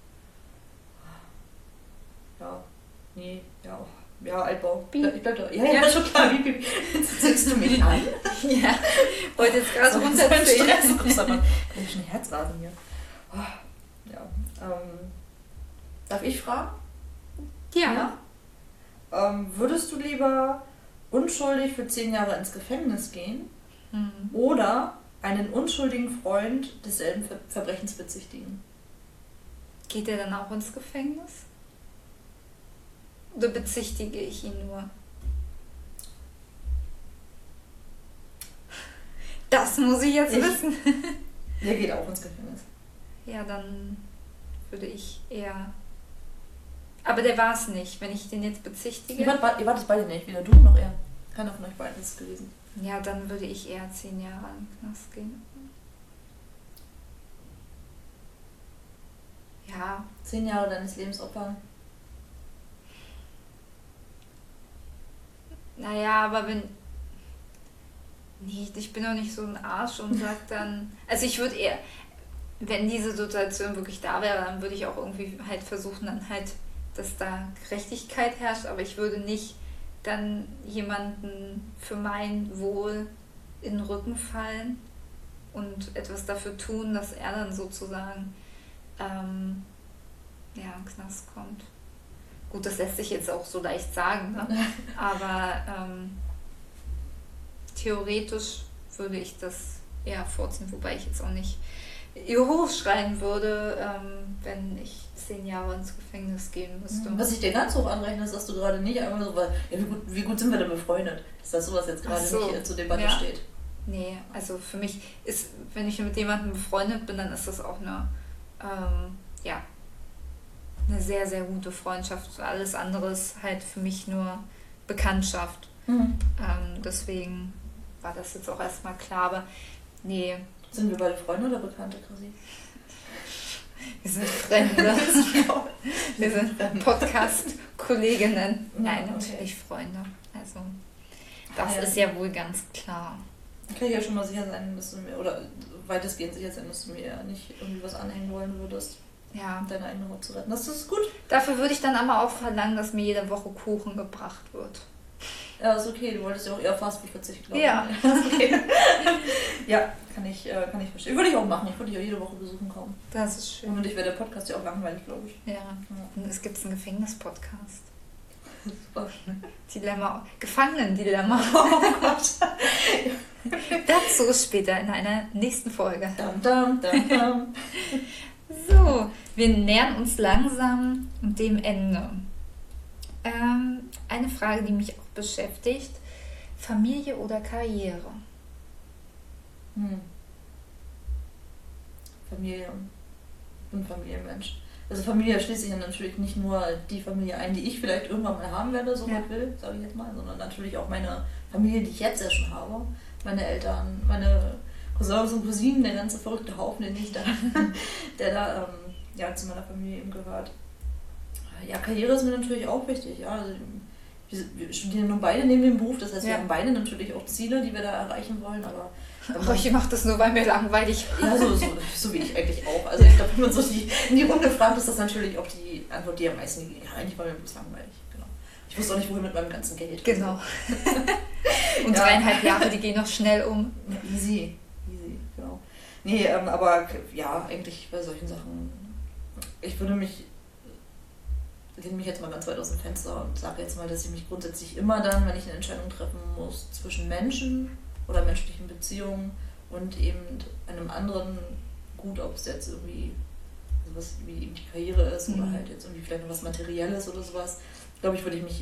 Ja, nee, ja, ja, Altbau. Ich bleib, ich bleib da. Ja, ja, schon klar, wie, wie, jetzt ziehst du mich an. Ja, wollte jetzt gerade runterziehen. Du kommst aber, kann ich schon Herzrasen hier. Oh, ja, ähm, darf ich fragen? Ja. ja? Ähm, würdest du lieber unschuldig für zehn Jahre ins Gefängnis gehen mhm. oder einen unschuldigen Freund desselben Ver- Verbrechens bezichtigen? Geht er dann auch ins Gefängnis? Oder bezichtige ich ihn nur? Das muss ich jetzt ich, wissen. Der geht auch ins Gefängnis. Ja, dann würde ich eher... Aber der war es nicht, wenn ich den jetzt bezichtige. Ihr wart, ihr wart es beide nicht, weder du noch er. Keiner von euch beiden ist es gewesen. Ja, dann würde ich eher zehn Jahre in den Knast gehen. Ja. Zehn Jahre deines Lebens opfern. Naja, aber wenn... Nee, ich bin doch nicht so ein Arsch und sag dann... Also ich würde eher... Wenn diese Situation wirklich da wäre, dann würde ich auch irgendwie halt versuchen, dann halt... dass da Gerechtigkeit herrscht, aber ich würde nicht dann jemanden für mein Wohl in den Rücken fallen und etwas dafür tun, dass er dann sozusagen ähm, ja, in den Knast kommt. Gut, das lässt sich jetzt auch so leicht sagen, ne? Aber ähm, theoretisch würde ich das eher vorziehen, wobei ich jetzt auch nicht hochschreien würde, ähm, wenn ich zehn Jahre ins Gefängnis gehen müsste. Was ich dir ganz hoch anrechne, ist, dass du gerade nicht einfach so, weil, ja, wie, gut, wie gut sind wir denn befreundet, dass das sowas jetzt gerade so. nicht zur Debatte ja. steht. Nee, also für mich ist, wenn ich mit jemandem befreundet bin, dann ist das auch eine, ähm, ja, eine sehr, sehr gute Freundschaft. Alles andere ist halt für mich nur Bekanntschaft. Mhm. Ähm, deswegen war das jetzt auch erstmal klar, aber nee. Sind wir beide Freunde oder Bekannte, Chrissy? Wir sind Fremde. Wir sind Podcast-Kolleginnen. Nein, natürlich okay. Freunde. Also, das ah, ja. ist ja wohl ganz klar. Kann ich ja schon mal sicher sein, dass du mir, oder weitestgehend sicher sein, dass du mir nicht irgendwie was anhängen wollen würdest. Ja. Deine eigene Haut zu retten. Das ist gut. Dafür würde ich dann aber auch verlangen, dass mir jede Woche Kuchen gebracht wird. Ja, ist okay. Du wolltest ja auch eher Fastfood verzichten, glaube ich. Ja. Okay. Ja, kann ich, äh, kann ich verstehen. Würde ich auch machen. Ich würde dich auch jede Woche besuchen kommen. Das ist schön. Und ich wäre der Podcast ja auch langweilig, glaube ich. Ja. ja. Und es gibt einen Gefängnis-Podcast. Super. Dilemma. Gefangenen-Dilemma. Oh Gott. Dazu später in einer nächsten Folge. Dum, dum, dum, dum. So, wir nähern uns langsam dem Ende. Ähm, eine Frage, die mich auch beschäftigt. Familie oder Karriere? Hm. Familie. Ich bin Familienmensch. Also Familie schließt sich ja natürlich nicht nur die Familie ein, die ich vielleicht irgendwann mal haben werde, so ja. weit will, sage ich jetzt mal, sondern natürlich auch meine Familie, die ich jetzt ja schon habe. Meine Eltern, meine Cousins und Cousinen, der ganze verrückte Haufen, den ich da, der da ähm, ja, zu meiner Familie eben gehört. Ja, Karriere ist mir natürlich auch wichtig. Ja. Also, wir, wir studieren nun beide neben dem Beruf, das heißt, ja. wir haben beide natürlich auch Ziele, die wir da erreichen wollen, aber Aber ich mache das nur, weil mir langweilig war. Ja, so, so, so wie ich eigentlich auch. Also ich glaube, wenn man so die, in die Runde fragt, ist das natürlich auch die Antwort, die am meisten geht. Ja, eigentlich war mir bloß langweilig. Genau. Ich wusste auch nicht, wohin mit meinem ganzen Geld. Genau. Und ja. dreieinhalb Jahre, die gehen noch schnell um. Ja, easy. Easy, genau. Nee, ähm, aber ja, eigentlich bei solchen Sachen, ich würde mich, lehne mich jetzt mal ganz weit aus dem Fenster und sage jetzt mal, dass ich mich grundsätzlich immer dann, wenn ich eine Entscheidung treffen muss zwischen Menschen oder menschlichen Beziehungen und eben einem anderen Gut, ob es jetzt irgendwie sowas wie eben die Karriere ist mhm. oder halt jetzt irgendwie vielleicht noch was Materielles oder sowas, glaube ich, würde ich mich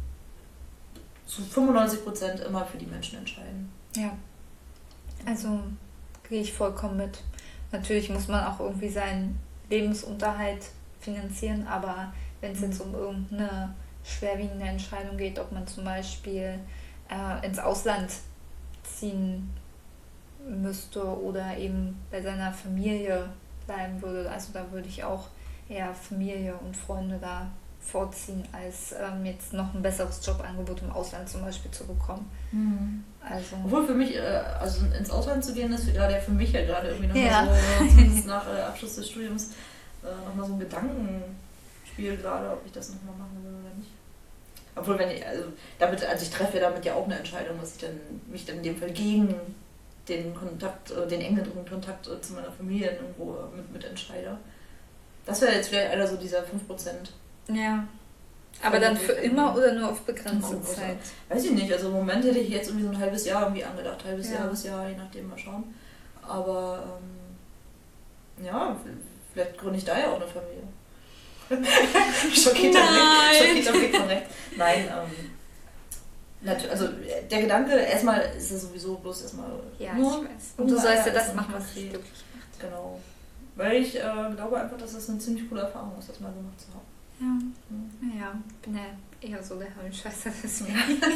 zu fünfundneunzig Prozent immer für die Menschen entscheiden. Ja, also gehe ich vollkommen mit. Natürlich muss man auch irgendwie seinen Lebensunterhalt finanzieren, aber wenn es jetzt um irgendeine schwerwiegende Entscheidung geht, ob man zum Beispiel äh, ins Ausland ziehen müsste oder eben bei seiner Familie bleiben würde, also da würde ich auch eher Familie und Freunde da vorziehen, als ähm, jetzt noch ein besseres Jobangebot im Ausland zum Beispiel zu bekommen. Mhm. Also. Obwohl für mich, äh, also ins Ausland zu gehen, ist gerade ja für mich ja gerade irgendwie nochmal ja. so, zumindest nach äh, Abschluss des Studiums, äh, nochmal so ein Gedankenspiel gerade, ob ich das nochmal machen will oder nicht. Obwohl, wenn ich, also damit, also ich treffe ja damit ja auch eine Entscheidung, dass ich dann mich dann in dem Fall gegen den Kontakt, den engeren Kontakt zu meiner Familie irgendwo mit, mit entscheide. Das wäre jetzt vielleicht einer so dieser fünf Prozent. Ja. Aber dann für immer oder nur auf begrenzte Zeit? Weiß ich nicht. Also im Moment hätte ich jetzt irgendwie so ein halbes Jahr irgendwie angedacht. Halbes ja. Jahr, halbes Jahr, je nachdem, mal schauen. Aber ähm, ja, vielleicht gründe ich da ja auch eine Familie. Schockierter Blick, schockierter Blick von rechts. Nein, ähm, also der Gedanke, erstmal ist es sowieso bloß erstmal. Ja, nur ich weiß. Und du sollst ja das machen, was dich glücklich macht. Genau. Weil ich äh, glaube einfach, dass das eine ziemlich coole Erfahrung ist, das mal gemacht zu haben. Ja, mhm. ja, ich bin ja eher so der Scheiße, deswegen.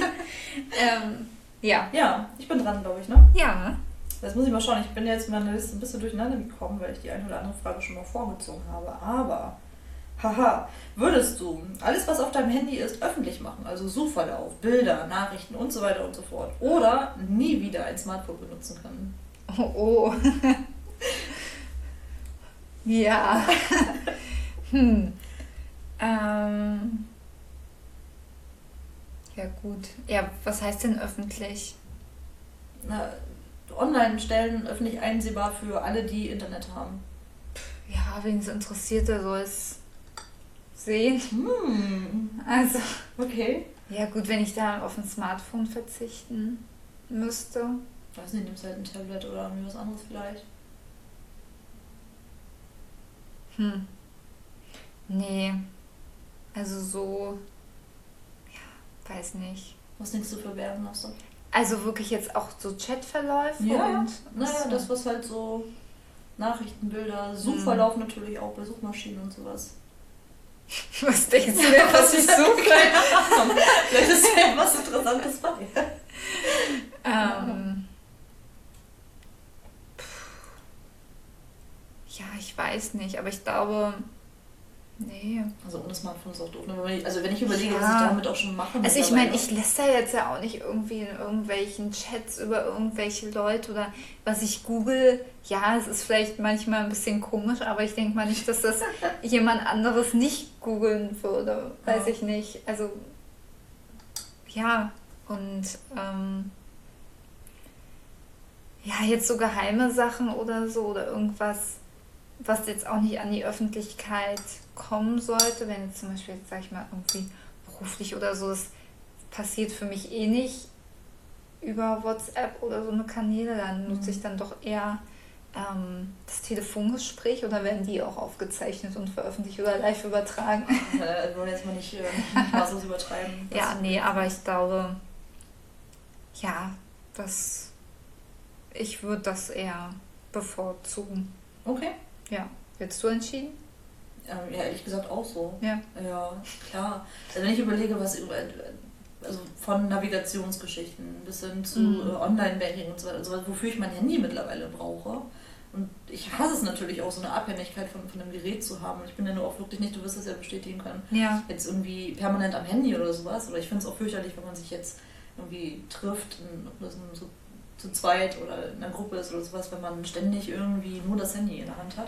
ähm, ja. Ja, ich bin dran, glaube ich, ne? Ja. Jetzt muss ich mal schauen, ich bin jetzt in meiner Liste ein bisschen durcheinander gekommen, weil ich die eine oder andere Frage schon mal vorgezogen habe. Aber, haha, würdest du alles, was auf deinem Handy ist, öffentlich machen? Also Suchverlauf, Bilder, Nachrichten und so weiter und so fort. Oder nie wieder ein Smartphone benutzen können? Oh, oh. Ja. hm. Ähm. Ja, gut. Ja, was heißt denn öffentlich? Na, Online-Stellen öffentlich einsehbar für alle, die Internet haben. Ja, wen es interessiert, der soll es sehen. Hm. Also. Okay. Ja, gut, wenn ich da auf ein Smartphone verzichten müsste. Ich weiß nicht, nimmst halt ein Tablet oder irgendwie was anderes vielleicht. Hm. Nee. Also so. Ja, weiß nicht. Was denkst du für Werbung noch so? Also wirklich jetzt auch so Chatverläufe? Ja, und naja, das was halt so Nachrichtenbilder, Suchverlauf hm. natürlich auch bei Suchmaschinen und sowas. Was denkst du denn, was ich suche? Vielleicht ist ja was Interessantes bei. ähm, ja, ich weiß nicht, aber ich glaube, nee. Also ohne Smartphone ist auch doof. Also wenn ich überlege, ja. was ich damit auch schon mache. Also ich meine, ich lässt da jetzt ja auch nicht irgendwie in irgendwelchen Chats über irgendwelche Leute oder was ich google. Ja, es ist vielleicht manchmal ein bisschen komisch, aber ich denke mal nicht, dass das jemand anderes nicht googeln würde. Weiß ja. ich nicht. Also ja, und ähm, ja, jetzt so geheime Sachen oder so oder irgendwas, was jetzt auch nicht an die Öffentlichkeit kommen sollte, wenn jetzt zum Beispiel, jetzt, sag ich mal, irgendwie beruflich oder so, das passiert für mich eh nicht über WhatsApp oder so eine Kanäle, dann nutze ich dann doch eher ähm, das Telefongespräch oder werden die auch aufgezeichnet und veröffentlicht oder live übertragen? Ich wollte jetzt mal nicht äh, was übertreiben. Ja, nee, aber ich glaube, ja, das, ich würde das eher bevorzugen. Okay. Ja. Hättest du entschieden? Ja, ehrlich gesagt auch so. Ja. Ja, klar. Also wenn ich überlege, was über, also von Navigationsgeschichten bis hin zu mhm. äh, Online-Banking und so weiter, also wofür ich mein Handy mittlerweile brauche. Und ich hasse es natürlich auch, so eine Abhängigkeit von, von einem Gerät zu haben. Und ich bin ja nur auch wirklich nicht, du wirst das ja bestätigen können, ja. jetzt irgendwie permanent am Handy oder sowas. Oder ich finde es auch fürchterlich, wenn man sich jetzt irgendwie trifft, in, ob das so zu zweit oder in einer Gruppe ist oder sowas, wenn man ständig irgendwie nur das Handy in der Hand hat.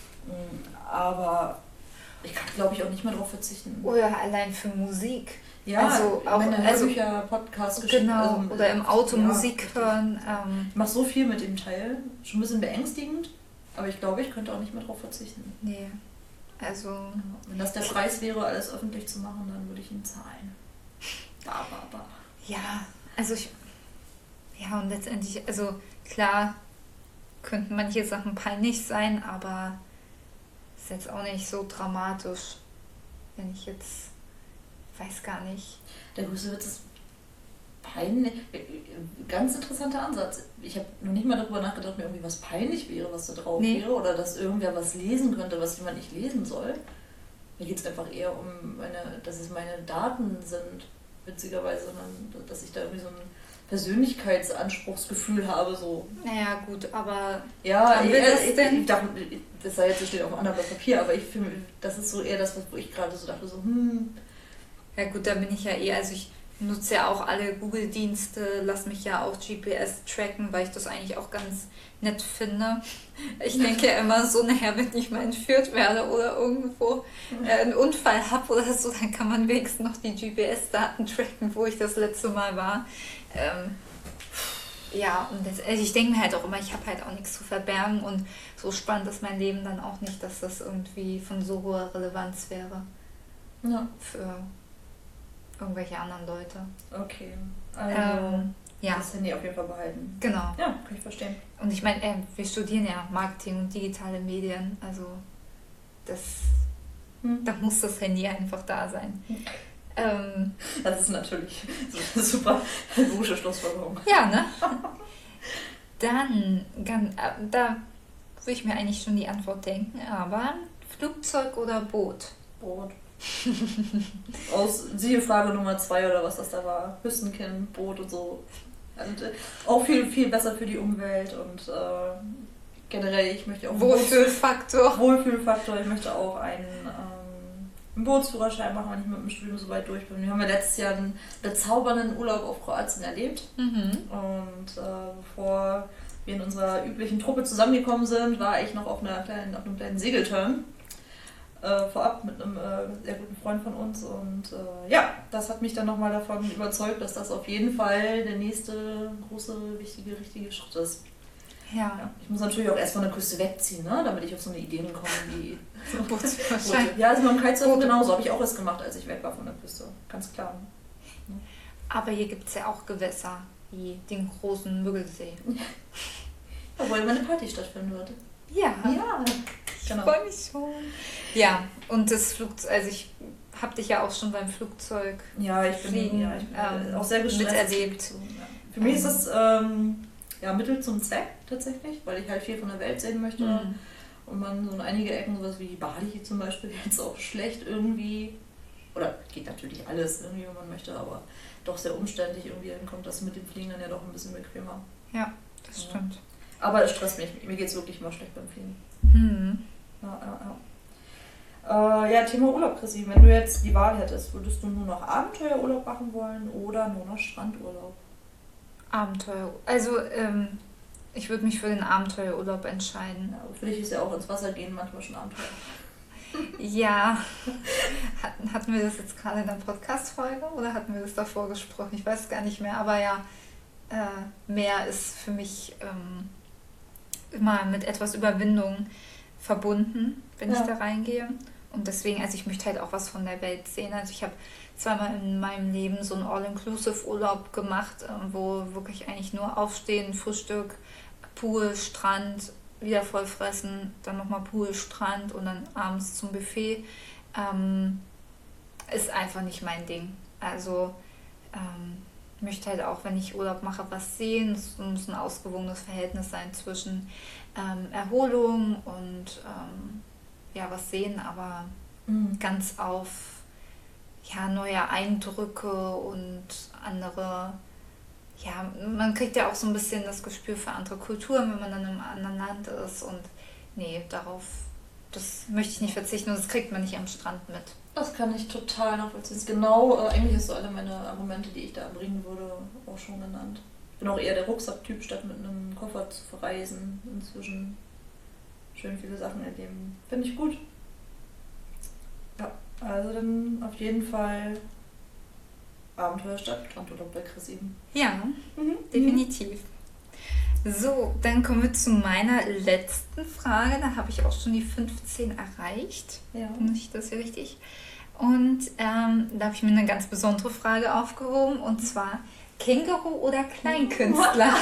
Aber ich kann, glaube ich, auch nicht mehr darauf verzichten. Oder allein für Musik. Ja, also auch meine also, Hörbücher, Podcast-Geschichten. Genau, also, oder im Auto ja, Musik hören. Ähm. Ich mache so viel mit dem Teil, schon ein bisschen beängstigend, aber ich glaube, ich könnte auch nicht mehr darauf verzichten. Nee, also... Ja, wenn das der Preis wäre, alles öffentlich zu machen, dann würde ich ihn zahlen. Bah, bah, bah. Ja, also ich... Ja, und letztendlich, also klar, könnten manche Sachen peinlich sein, aber ist jetzt auch nicht so dramatisch, wenn ich jetzt, weiß gar nicht. Der größte Witz ist peinlich, ganz interessanter Ansatz. Ich habe noch nicht mal darüber nachgedacht, mir irgendwie was peinlich wäre, was da drauf nee. wäre, oder dass irgendwer was lesen könnte, was jemand nicht lesen soll. Mir geht es einfach eher um, meine, dass es meine Daten sind, witzigerweise, sondern dass ich da irgendwie so ein Persönlichkeitsanspruchsgefühl habe, so. Naja, gut, aber ja, ich, das, ich, denn? Ich dachte, das sei jetzt, steht auf einem anderen Blatt Papier, aber ich finde, das ist so eher das, wo ich gerade so dachte, so, hm. Ja gut, da bin ich ja eh, also ich nutze ja auch alle Google-Dienste, lass mich ja auch G P S tracken, weil ich das eigentlich auch ganz nett finde. Ich denke ja immer so, nachher, wenn ich mal entführt werde oder irgendwo äh, einen Unfall habe oder so, dann kann man wenigstens noch die G P S-Daten tracken, wo ich das letzte Mal war. Ähm, ja, und das, also ich denke mir halt auch immer, ich habe halt auch nichts zu verbergen und so spannend ist mein Leben dann auch nicht, dass das irgendwie von so hoher Relevanz wäre. Ja. Für irgendwelche anderen Leute. Okay. Also ähm, ja. das Handy auf jeden Fall behalten. Genau. Ja, kann ich verstehen. Und ich meine, äh, wir studieren ja Marketing und digitale Medien, also das, hm. da muss das Handy einfach da sein. Hm. Ähm, das ist natürlich eine super logische Schlussfolgerung. Ja, ne? Dann, da würde ich mir eigentlich schon die Antwort denken, aber Flugzeug oder Boot? Boot. Aus siehe Frage Nummer zwei oder was das da war. Hüstenkind, Boot und so. Und, äh, auch viel, viel besser für die Umwelt und äh, generell, ich möchte auch... Wohlfühlfaktor. Wohlfühlfaktor. Ich möchte auch einen, ähm, einen Bootsführerschein machen, wenn ich mit dem Studium so weit durch bin. Wir haben ja letztes Jahr einen bezaubernden Urlaub auf Kroatien erlebt. Mhm. Und äh, bevor wir in unserer üblichen Truppe zusammengekommen sind, war ich noch auf, einer kleinen, auf einem kleinen Segelturn. Äh, vorab mit einem äh, sehr guten Freund von uns und äh, ja, das hat mich dann nochmal davon überzeugt, dass das auf jeden Fall der nächste große, wichtige, richtige Schritt ist. Ja. Ja, ich muss natürlich auch erst von der Küste wegziehen, ne, damit ich auf so eine Ideen komme wie... Bootsführerschein. Ja, also beim Kitesurfen genauso, habe ich auch was gemacht, als ich weg war von der Küste, ganz klar. Ja. Aber hier gibt es ja auch Gewässer, wie den großen Müggelsee. Ja, wo immer eine Party stattfinden wird. Ja. Ja. Genau. Ich freue mich schon. Ja, und das Flugzeug, also ich habe dich ja auch schon beim Flugzeug ja, ich bin, fliegen, ja, ich bin ähm, auch sehr gestresst miterlebt. Ja. Für mich ist das ähm, ja, Mittel zum Zweck tatsächlich, weil ich halt viel von der Welt sehen möchte mhm. und man so in einige Ecken, sowas wie Bali zum Beispiel, jetzt auch schlecht irgendwie, oder geht natürlich alles irgendwie, wenn man möchte, aber doch sehr umständlich irgendwie hinkommt, das mit dem Fliegen dann ja doch ein bisschen bequemer. Ja, das ja. stimmt. Aber es stresst mich, mir geht es wirklich immer schlecht beim Fliegen. Mhm. ja, ja. Äh, ja, Thema Urlaub, Chrissy. Wenn du jetzt die Wahl hättest, würdest du nur noch Abenteuerurlaub machen wollen oder nur noch Strandurlaub? Abenteuer. Also, ähm, ich würde mich für den Abenteuerurlaub entscheiden. Ja, für dich ist ja auch ins Wasser gehen manchmal schon Abenteuer. Ja. Hatten, hatten wir das jetzt gerade in der Podcast-Folge oder hatten wir das davor gesprochen? Ich weiß gar nicht mehr, aber ja, äh, Meer ist für mich ähm, immer mit etwas Überwindung verbunden, wenn Ja. ich da reingehe. Und deswegen, also ich möchte halt auch was von der Welt sehen. Also ich habe zweimal in meinem Leben so einen All-Inclusive-Urlaub gemacht, äh, wo wirklich eigentlich nur Aufstehen, Frühstück, Pool, Strand, wieder voll fressen, dann nochmal Pool, Strand und dann abends zum Buffet. Ähm, ist einfach nicht mein Ding. Also ähm, ich möchte halt auch, wenn ich Urlaub mache, was sehen. Es muss ein ausgewogenes Verhältnis sein zwischen ähm, Erholung und ähm, ja, was sehen, aber Mhm. ganz auf ja, neue Eindrücke und andere, ja, man kriegt ja auch so ein bisschen das Gespür für andere Kulturen, wenn man dann im anderen Land ist und nee, darauf, das möchte ich nicht verzichten und das kriegt man nicht am Strand mit. Das kann ich total nachvollziehen. Das ist genau, äh, eigentlich hast du alle meine Argumente, die ich da bringen würde, auch schon genannt. Ich bin auch eher der Rucksacktyp, statt mit einem Koffer zu verreisen. Inzwischen schön viele Sachen erleben. Finde ich gut. Ja, also dann auf jeden Fall Abenteuerstadt, Strandurlaub bei Chris eben. Ja, Mhm. definitiv. So, dann kommen wir zu meiner letzten Frage. Da habe ich auch schon die fünfzehn erreicht. Ja. Finde ich das hier richtig? Und ähm, da habe ich mir eine ganz besondere Frage aufgehoben und zwar Känguru oder Kleinkünstler?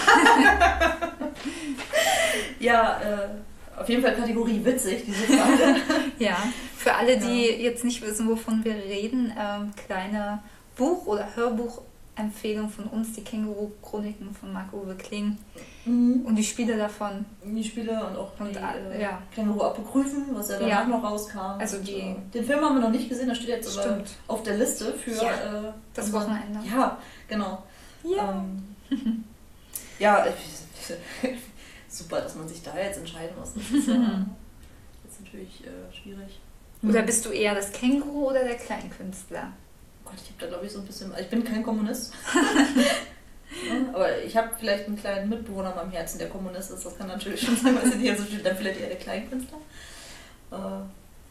Ja, äh, auf jeden Fall Kategorie witzig, diese Frage. Ja, für alle, die Ja. jetzt nicht wissen, wovon wir reden, ähm, kleine Buch- oder Hörbuchempfehlung von uns, die Känguru-Chroniken von Marc-Uwe Kling Mhm. und die Spiele davon. Die Spiele und auch Und, die äh, äh, ja. Känguru-Apokryphen, was ja danach Ja. noch rauskam. Also Und, die- äh, den Film haben wir noch nicht gesehen, der steht jetzt aber Stimmt. auf der Liste für Ja, äh, das unser- Wochenende. Ja, genau. Ja. Ähm, ja, ich- super, dass man sich da jetzt entscheiden muss. Das ist, äh, jetzt natürlich äh, schwierig. Oder bist du eher das Känguru oder der Kleinkünstler? Gott, ich habe da glaube ich so ein bisschen. Ich bin kein Kommunist. Ja, aber ich habe vielleicht einen kleinen Mitbewohner in meinem Herzen, der Kommunist ist. Das kann natürlich schon sein, weil sie nicht so steht. Dann vielleicht eher der Kleinkünstler. Äh,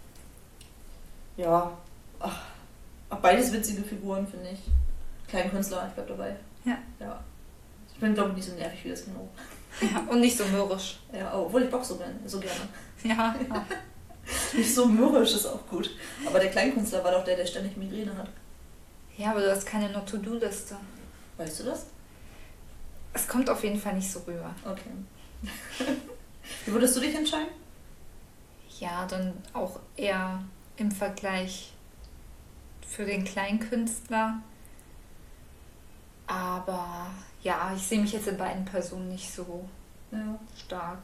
ja. Ach, ach, beides witzige Figuren, finde ich. Kleinkünstler, ich bleib dabei. Ja. Ja. Ich bin, glaube ich, nicht so nervig wie das Kino. Ja, und nicht so mürrisch. Ja, obwohl ich boxe so, gern- so gerne. Ja. Nicht so mürrisch ist auch gut. Aber der Kleinkünstler war doch der, der ständig Migräne hat. Ja, aber du hast keine No-To-Do-Liste. Weißt du das? Es kommt auf jeden Fall nicht so rüber. Okay. Wie würdest du dich entscheiden? Ja, dann auch eher im Vergleich für den Kleinkünstler. Aber ja, ich sehe mich jetzt in beiden Personen nicht so Ja. stark.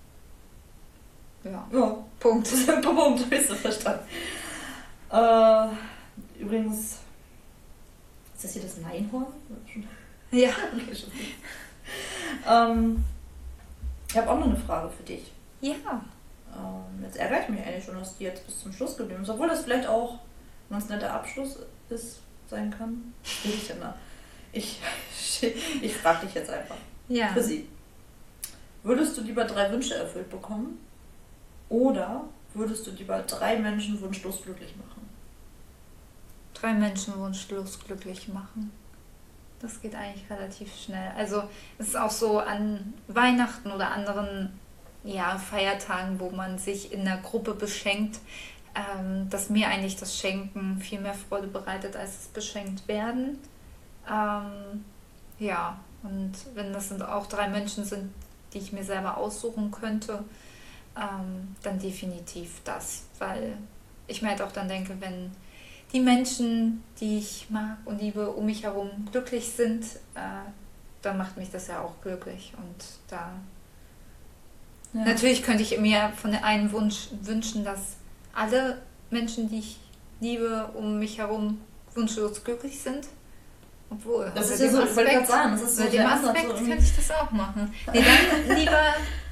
Ja, Ja. Punkt. Punkt, hast du verstanden. Äh, übrigens, ist das hier das Neinhorn? Ja. Okay, schon. ähm, ich habe auch noch eine Frage für dich. Ja. Ähm, jetzt ärgere ich mich eigentlich schon, dass die jetzt bis zum Schluss geblieben ist. Obwohl das vielleicht auch ein ganz netter Abschluss ist, sein kann. Was will ich denn da? Ich, ich frage dich jetzt einfach. Ja. Für sie. Würdest du lieber drei Wünsche erfüllt bekommen? Oder würdest du lieber drei Menschen wunschlos glücklich machen? Drei Menschen wunschlos glücklich machen. Das geht eigentlich relativ schnell. Also es ist auch so an Weihnachten oder anderen ja, Feiertagen, wo man sich in der Gruppe beschenkt, ähm, dass mir eigentlich das Schenken viel mehr Freude bereitet, als das beschenkt werden. Ähm, ja, und wenn das sind auch drei Menschen sind, die ich mir selber aussuchen könnte, ähm, dann definitiv das. Weil ich mir halt auch dann denke, wenn die Menschen, die ich mag und liebe, um mich herum glücklich sind, äh, dann macht mich das ja auch glücklich. Und da Ja. natürlich könnte ich mir von der einen Wunsch wünschen, dass alle Menschen, die ich liebe, um mich herum wunschlos glücklich sind. Obwohl, Das unter ist ja dem so, ich wollte gerade Aspekt- sagen, das ist so unter dem der Ansatz. Aspekt So irgendwie- könnte ich das auch machen. Nee, dann lieber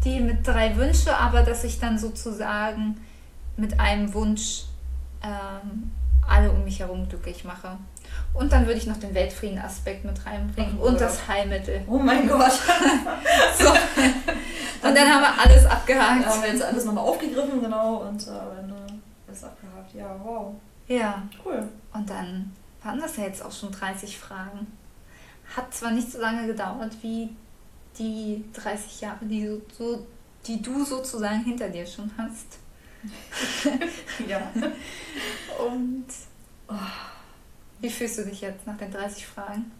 die mit drei Wünsche, aber dass ich dann sozusagen mit einem Wunsch ähm, alle um mich herum glücklich mache. Und dann würde ich noch den Weltfrieden-Aspekt mit reinbringen Oh und Gott. das Heilmittel. Oh mein Gott. So. Und dann haben wir alles abgehakt. Da haben wir jetzt alles nochmal aufgegriffen, genau, und äh, alles abgehakt. Ja, wow. Ja. Cool. Und dann waren das ja jetzt auch schon dreißig Fragen. Hat zwar nicht so lange gedauert wie die dreißig Jahre, die, so, so, die du sozusagen hinter dir schon hast. Ja. Und oh, wie fühlst du dich jetzt nach den dreißig Fragen?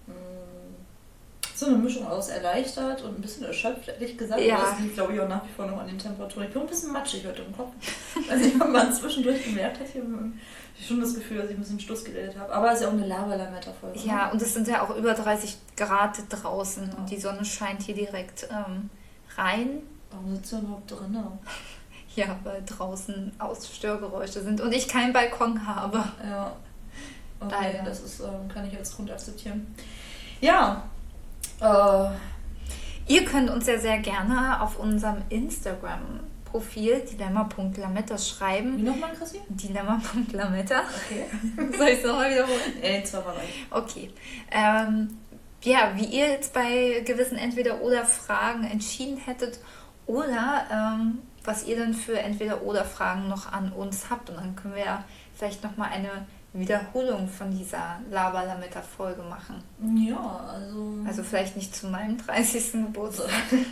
So eine Mischung aus erleichtert und ein bisschen erschöpft, ehrlich gesagt. Ja. Aber das liegt, glaube ich, auch nach wie vor noch an den Temperaturen. Ich bin ein bisschen matschig heute im Kopf. Also ich habe mal zwischendurch gemerkt, hat hier schon das Gefühl, dass ich ein bisschen Stuss geredet habe. Aber es ist ja auch eine Lava-Lametta-Folge. Ja, und es sind ja auch über dreißig Grad draußen Ja. und die Sonne scheint hier direkt ähm, rein. Warum sitzt du überhaupt drin? Ja, weil draußen Ausstörgeräusche sind und ich keinen Balkon habe. Ja. Okay, Leider. das ist, ähm, kann ich als Grund akzeptieren. Ja. Äh, Ihr könnt uns ja sehr gerne auf unserem Instagram-Profil dilemma punkt lametta wie schreiben. nochmal, Chrissy? dilemma punkt lametta. Okay. Soll ich es nochmal wiederholen? Ey, zweimal rein. Okay. Ähm, ja, wie ihr jetzt bei gewissen Entweder-Oder-Fragen entschieden hättet oder ähm, was ihr dann für Entweder-Oder-Fragen noch an uns habt. Und dann können wir ja vielleicht nochmal eine Wiederholung von dieser Laber-Lametta-Folge machen. Ja, also... Also vielleicht nicht zu meinem dreißigsten Geburtstag. ähm,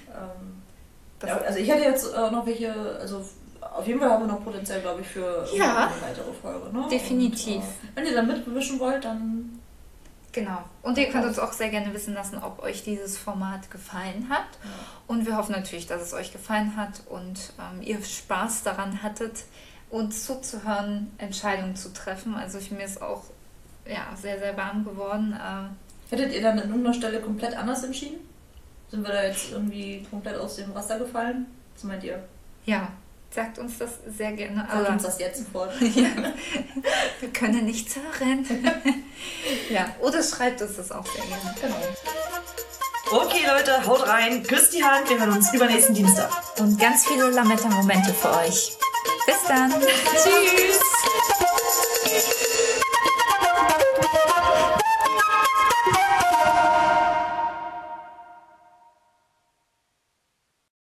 Das- ja, also ich hätte jetzt äh, noch welche, also auf jeden Fall haben wir noch Potenzial, glaube ich, für Ja. eine weitere Folge. Ne? Definitiv. Und, äh, wenn ihr da mitmischen wollt, dann... Genau. Und ihr könnt uns auch sehr gerne wissen lassen, ob euch dieses Format gefallen hat. Ja. Und wir hoffen natürlich, dass es euch gefallen hat und ähm, ihr Spaß daran hattet, uns zuzuhören, Entscheidungen zu treffen. Also ich, mir ist auch ja, sehr, sehr warm geworden. Ähm, Hättet ihr dann an irgendeiner Stelle komplett anders entschieden? Sind wir da jetzt irgendwie komplett aus dem Raster gefallen? Was meint ihr? ja, sagt uns das sehr gerne. Sagt Aber uns das jetzt sofort. ja, wir können nichts hören. Ja, oder schreibt uns das auch sehr gerne. Genau. Okay, Leute, haut rein, küsst die Hand, wir hören uns übernächsten Dienstag. Und ganz viele Lametta-Momente für euch. Bis dann. Tschüss.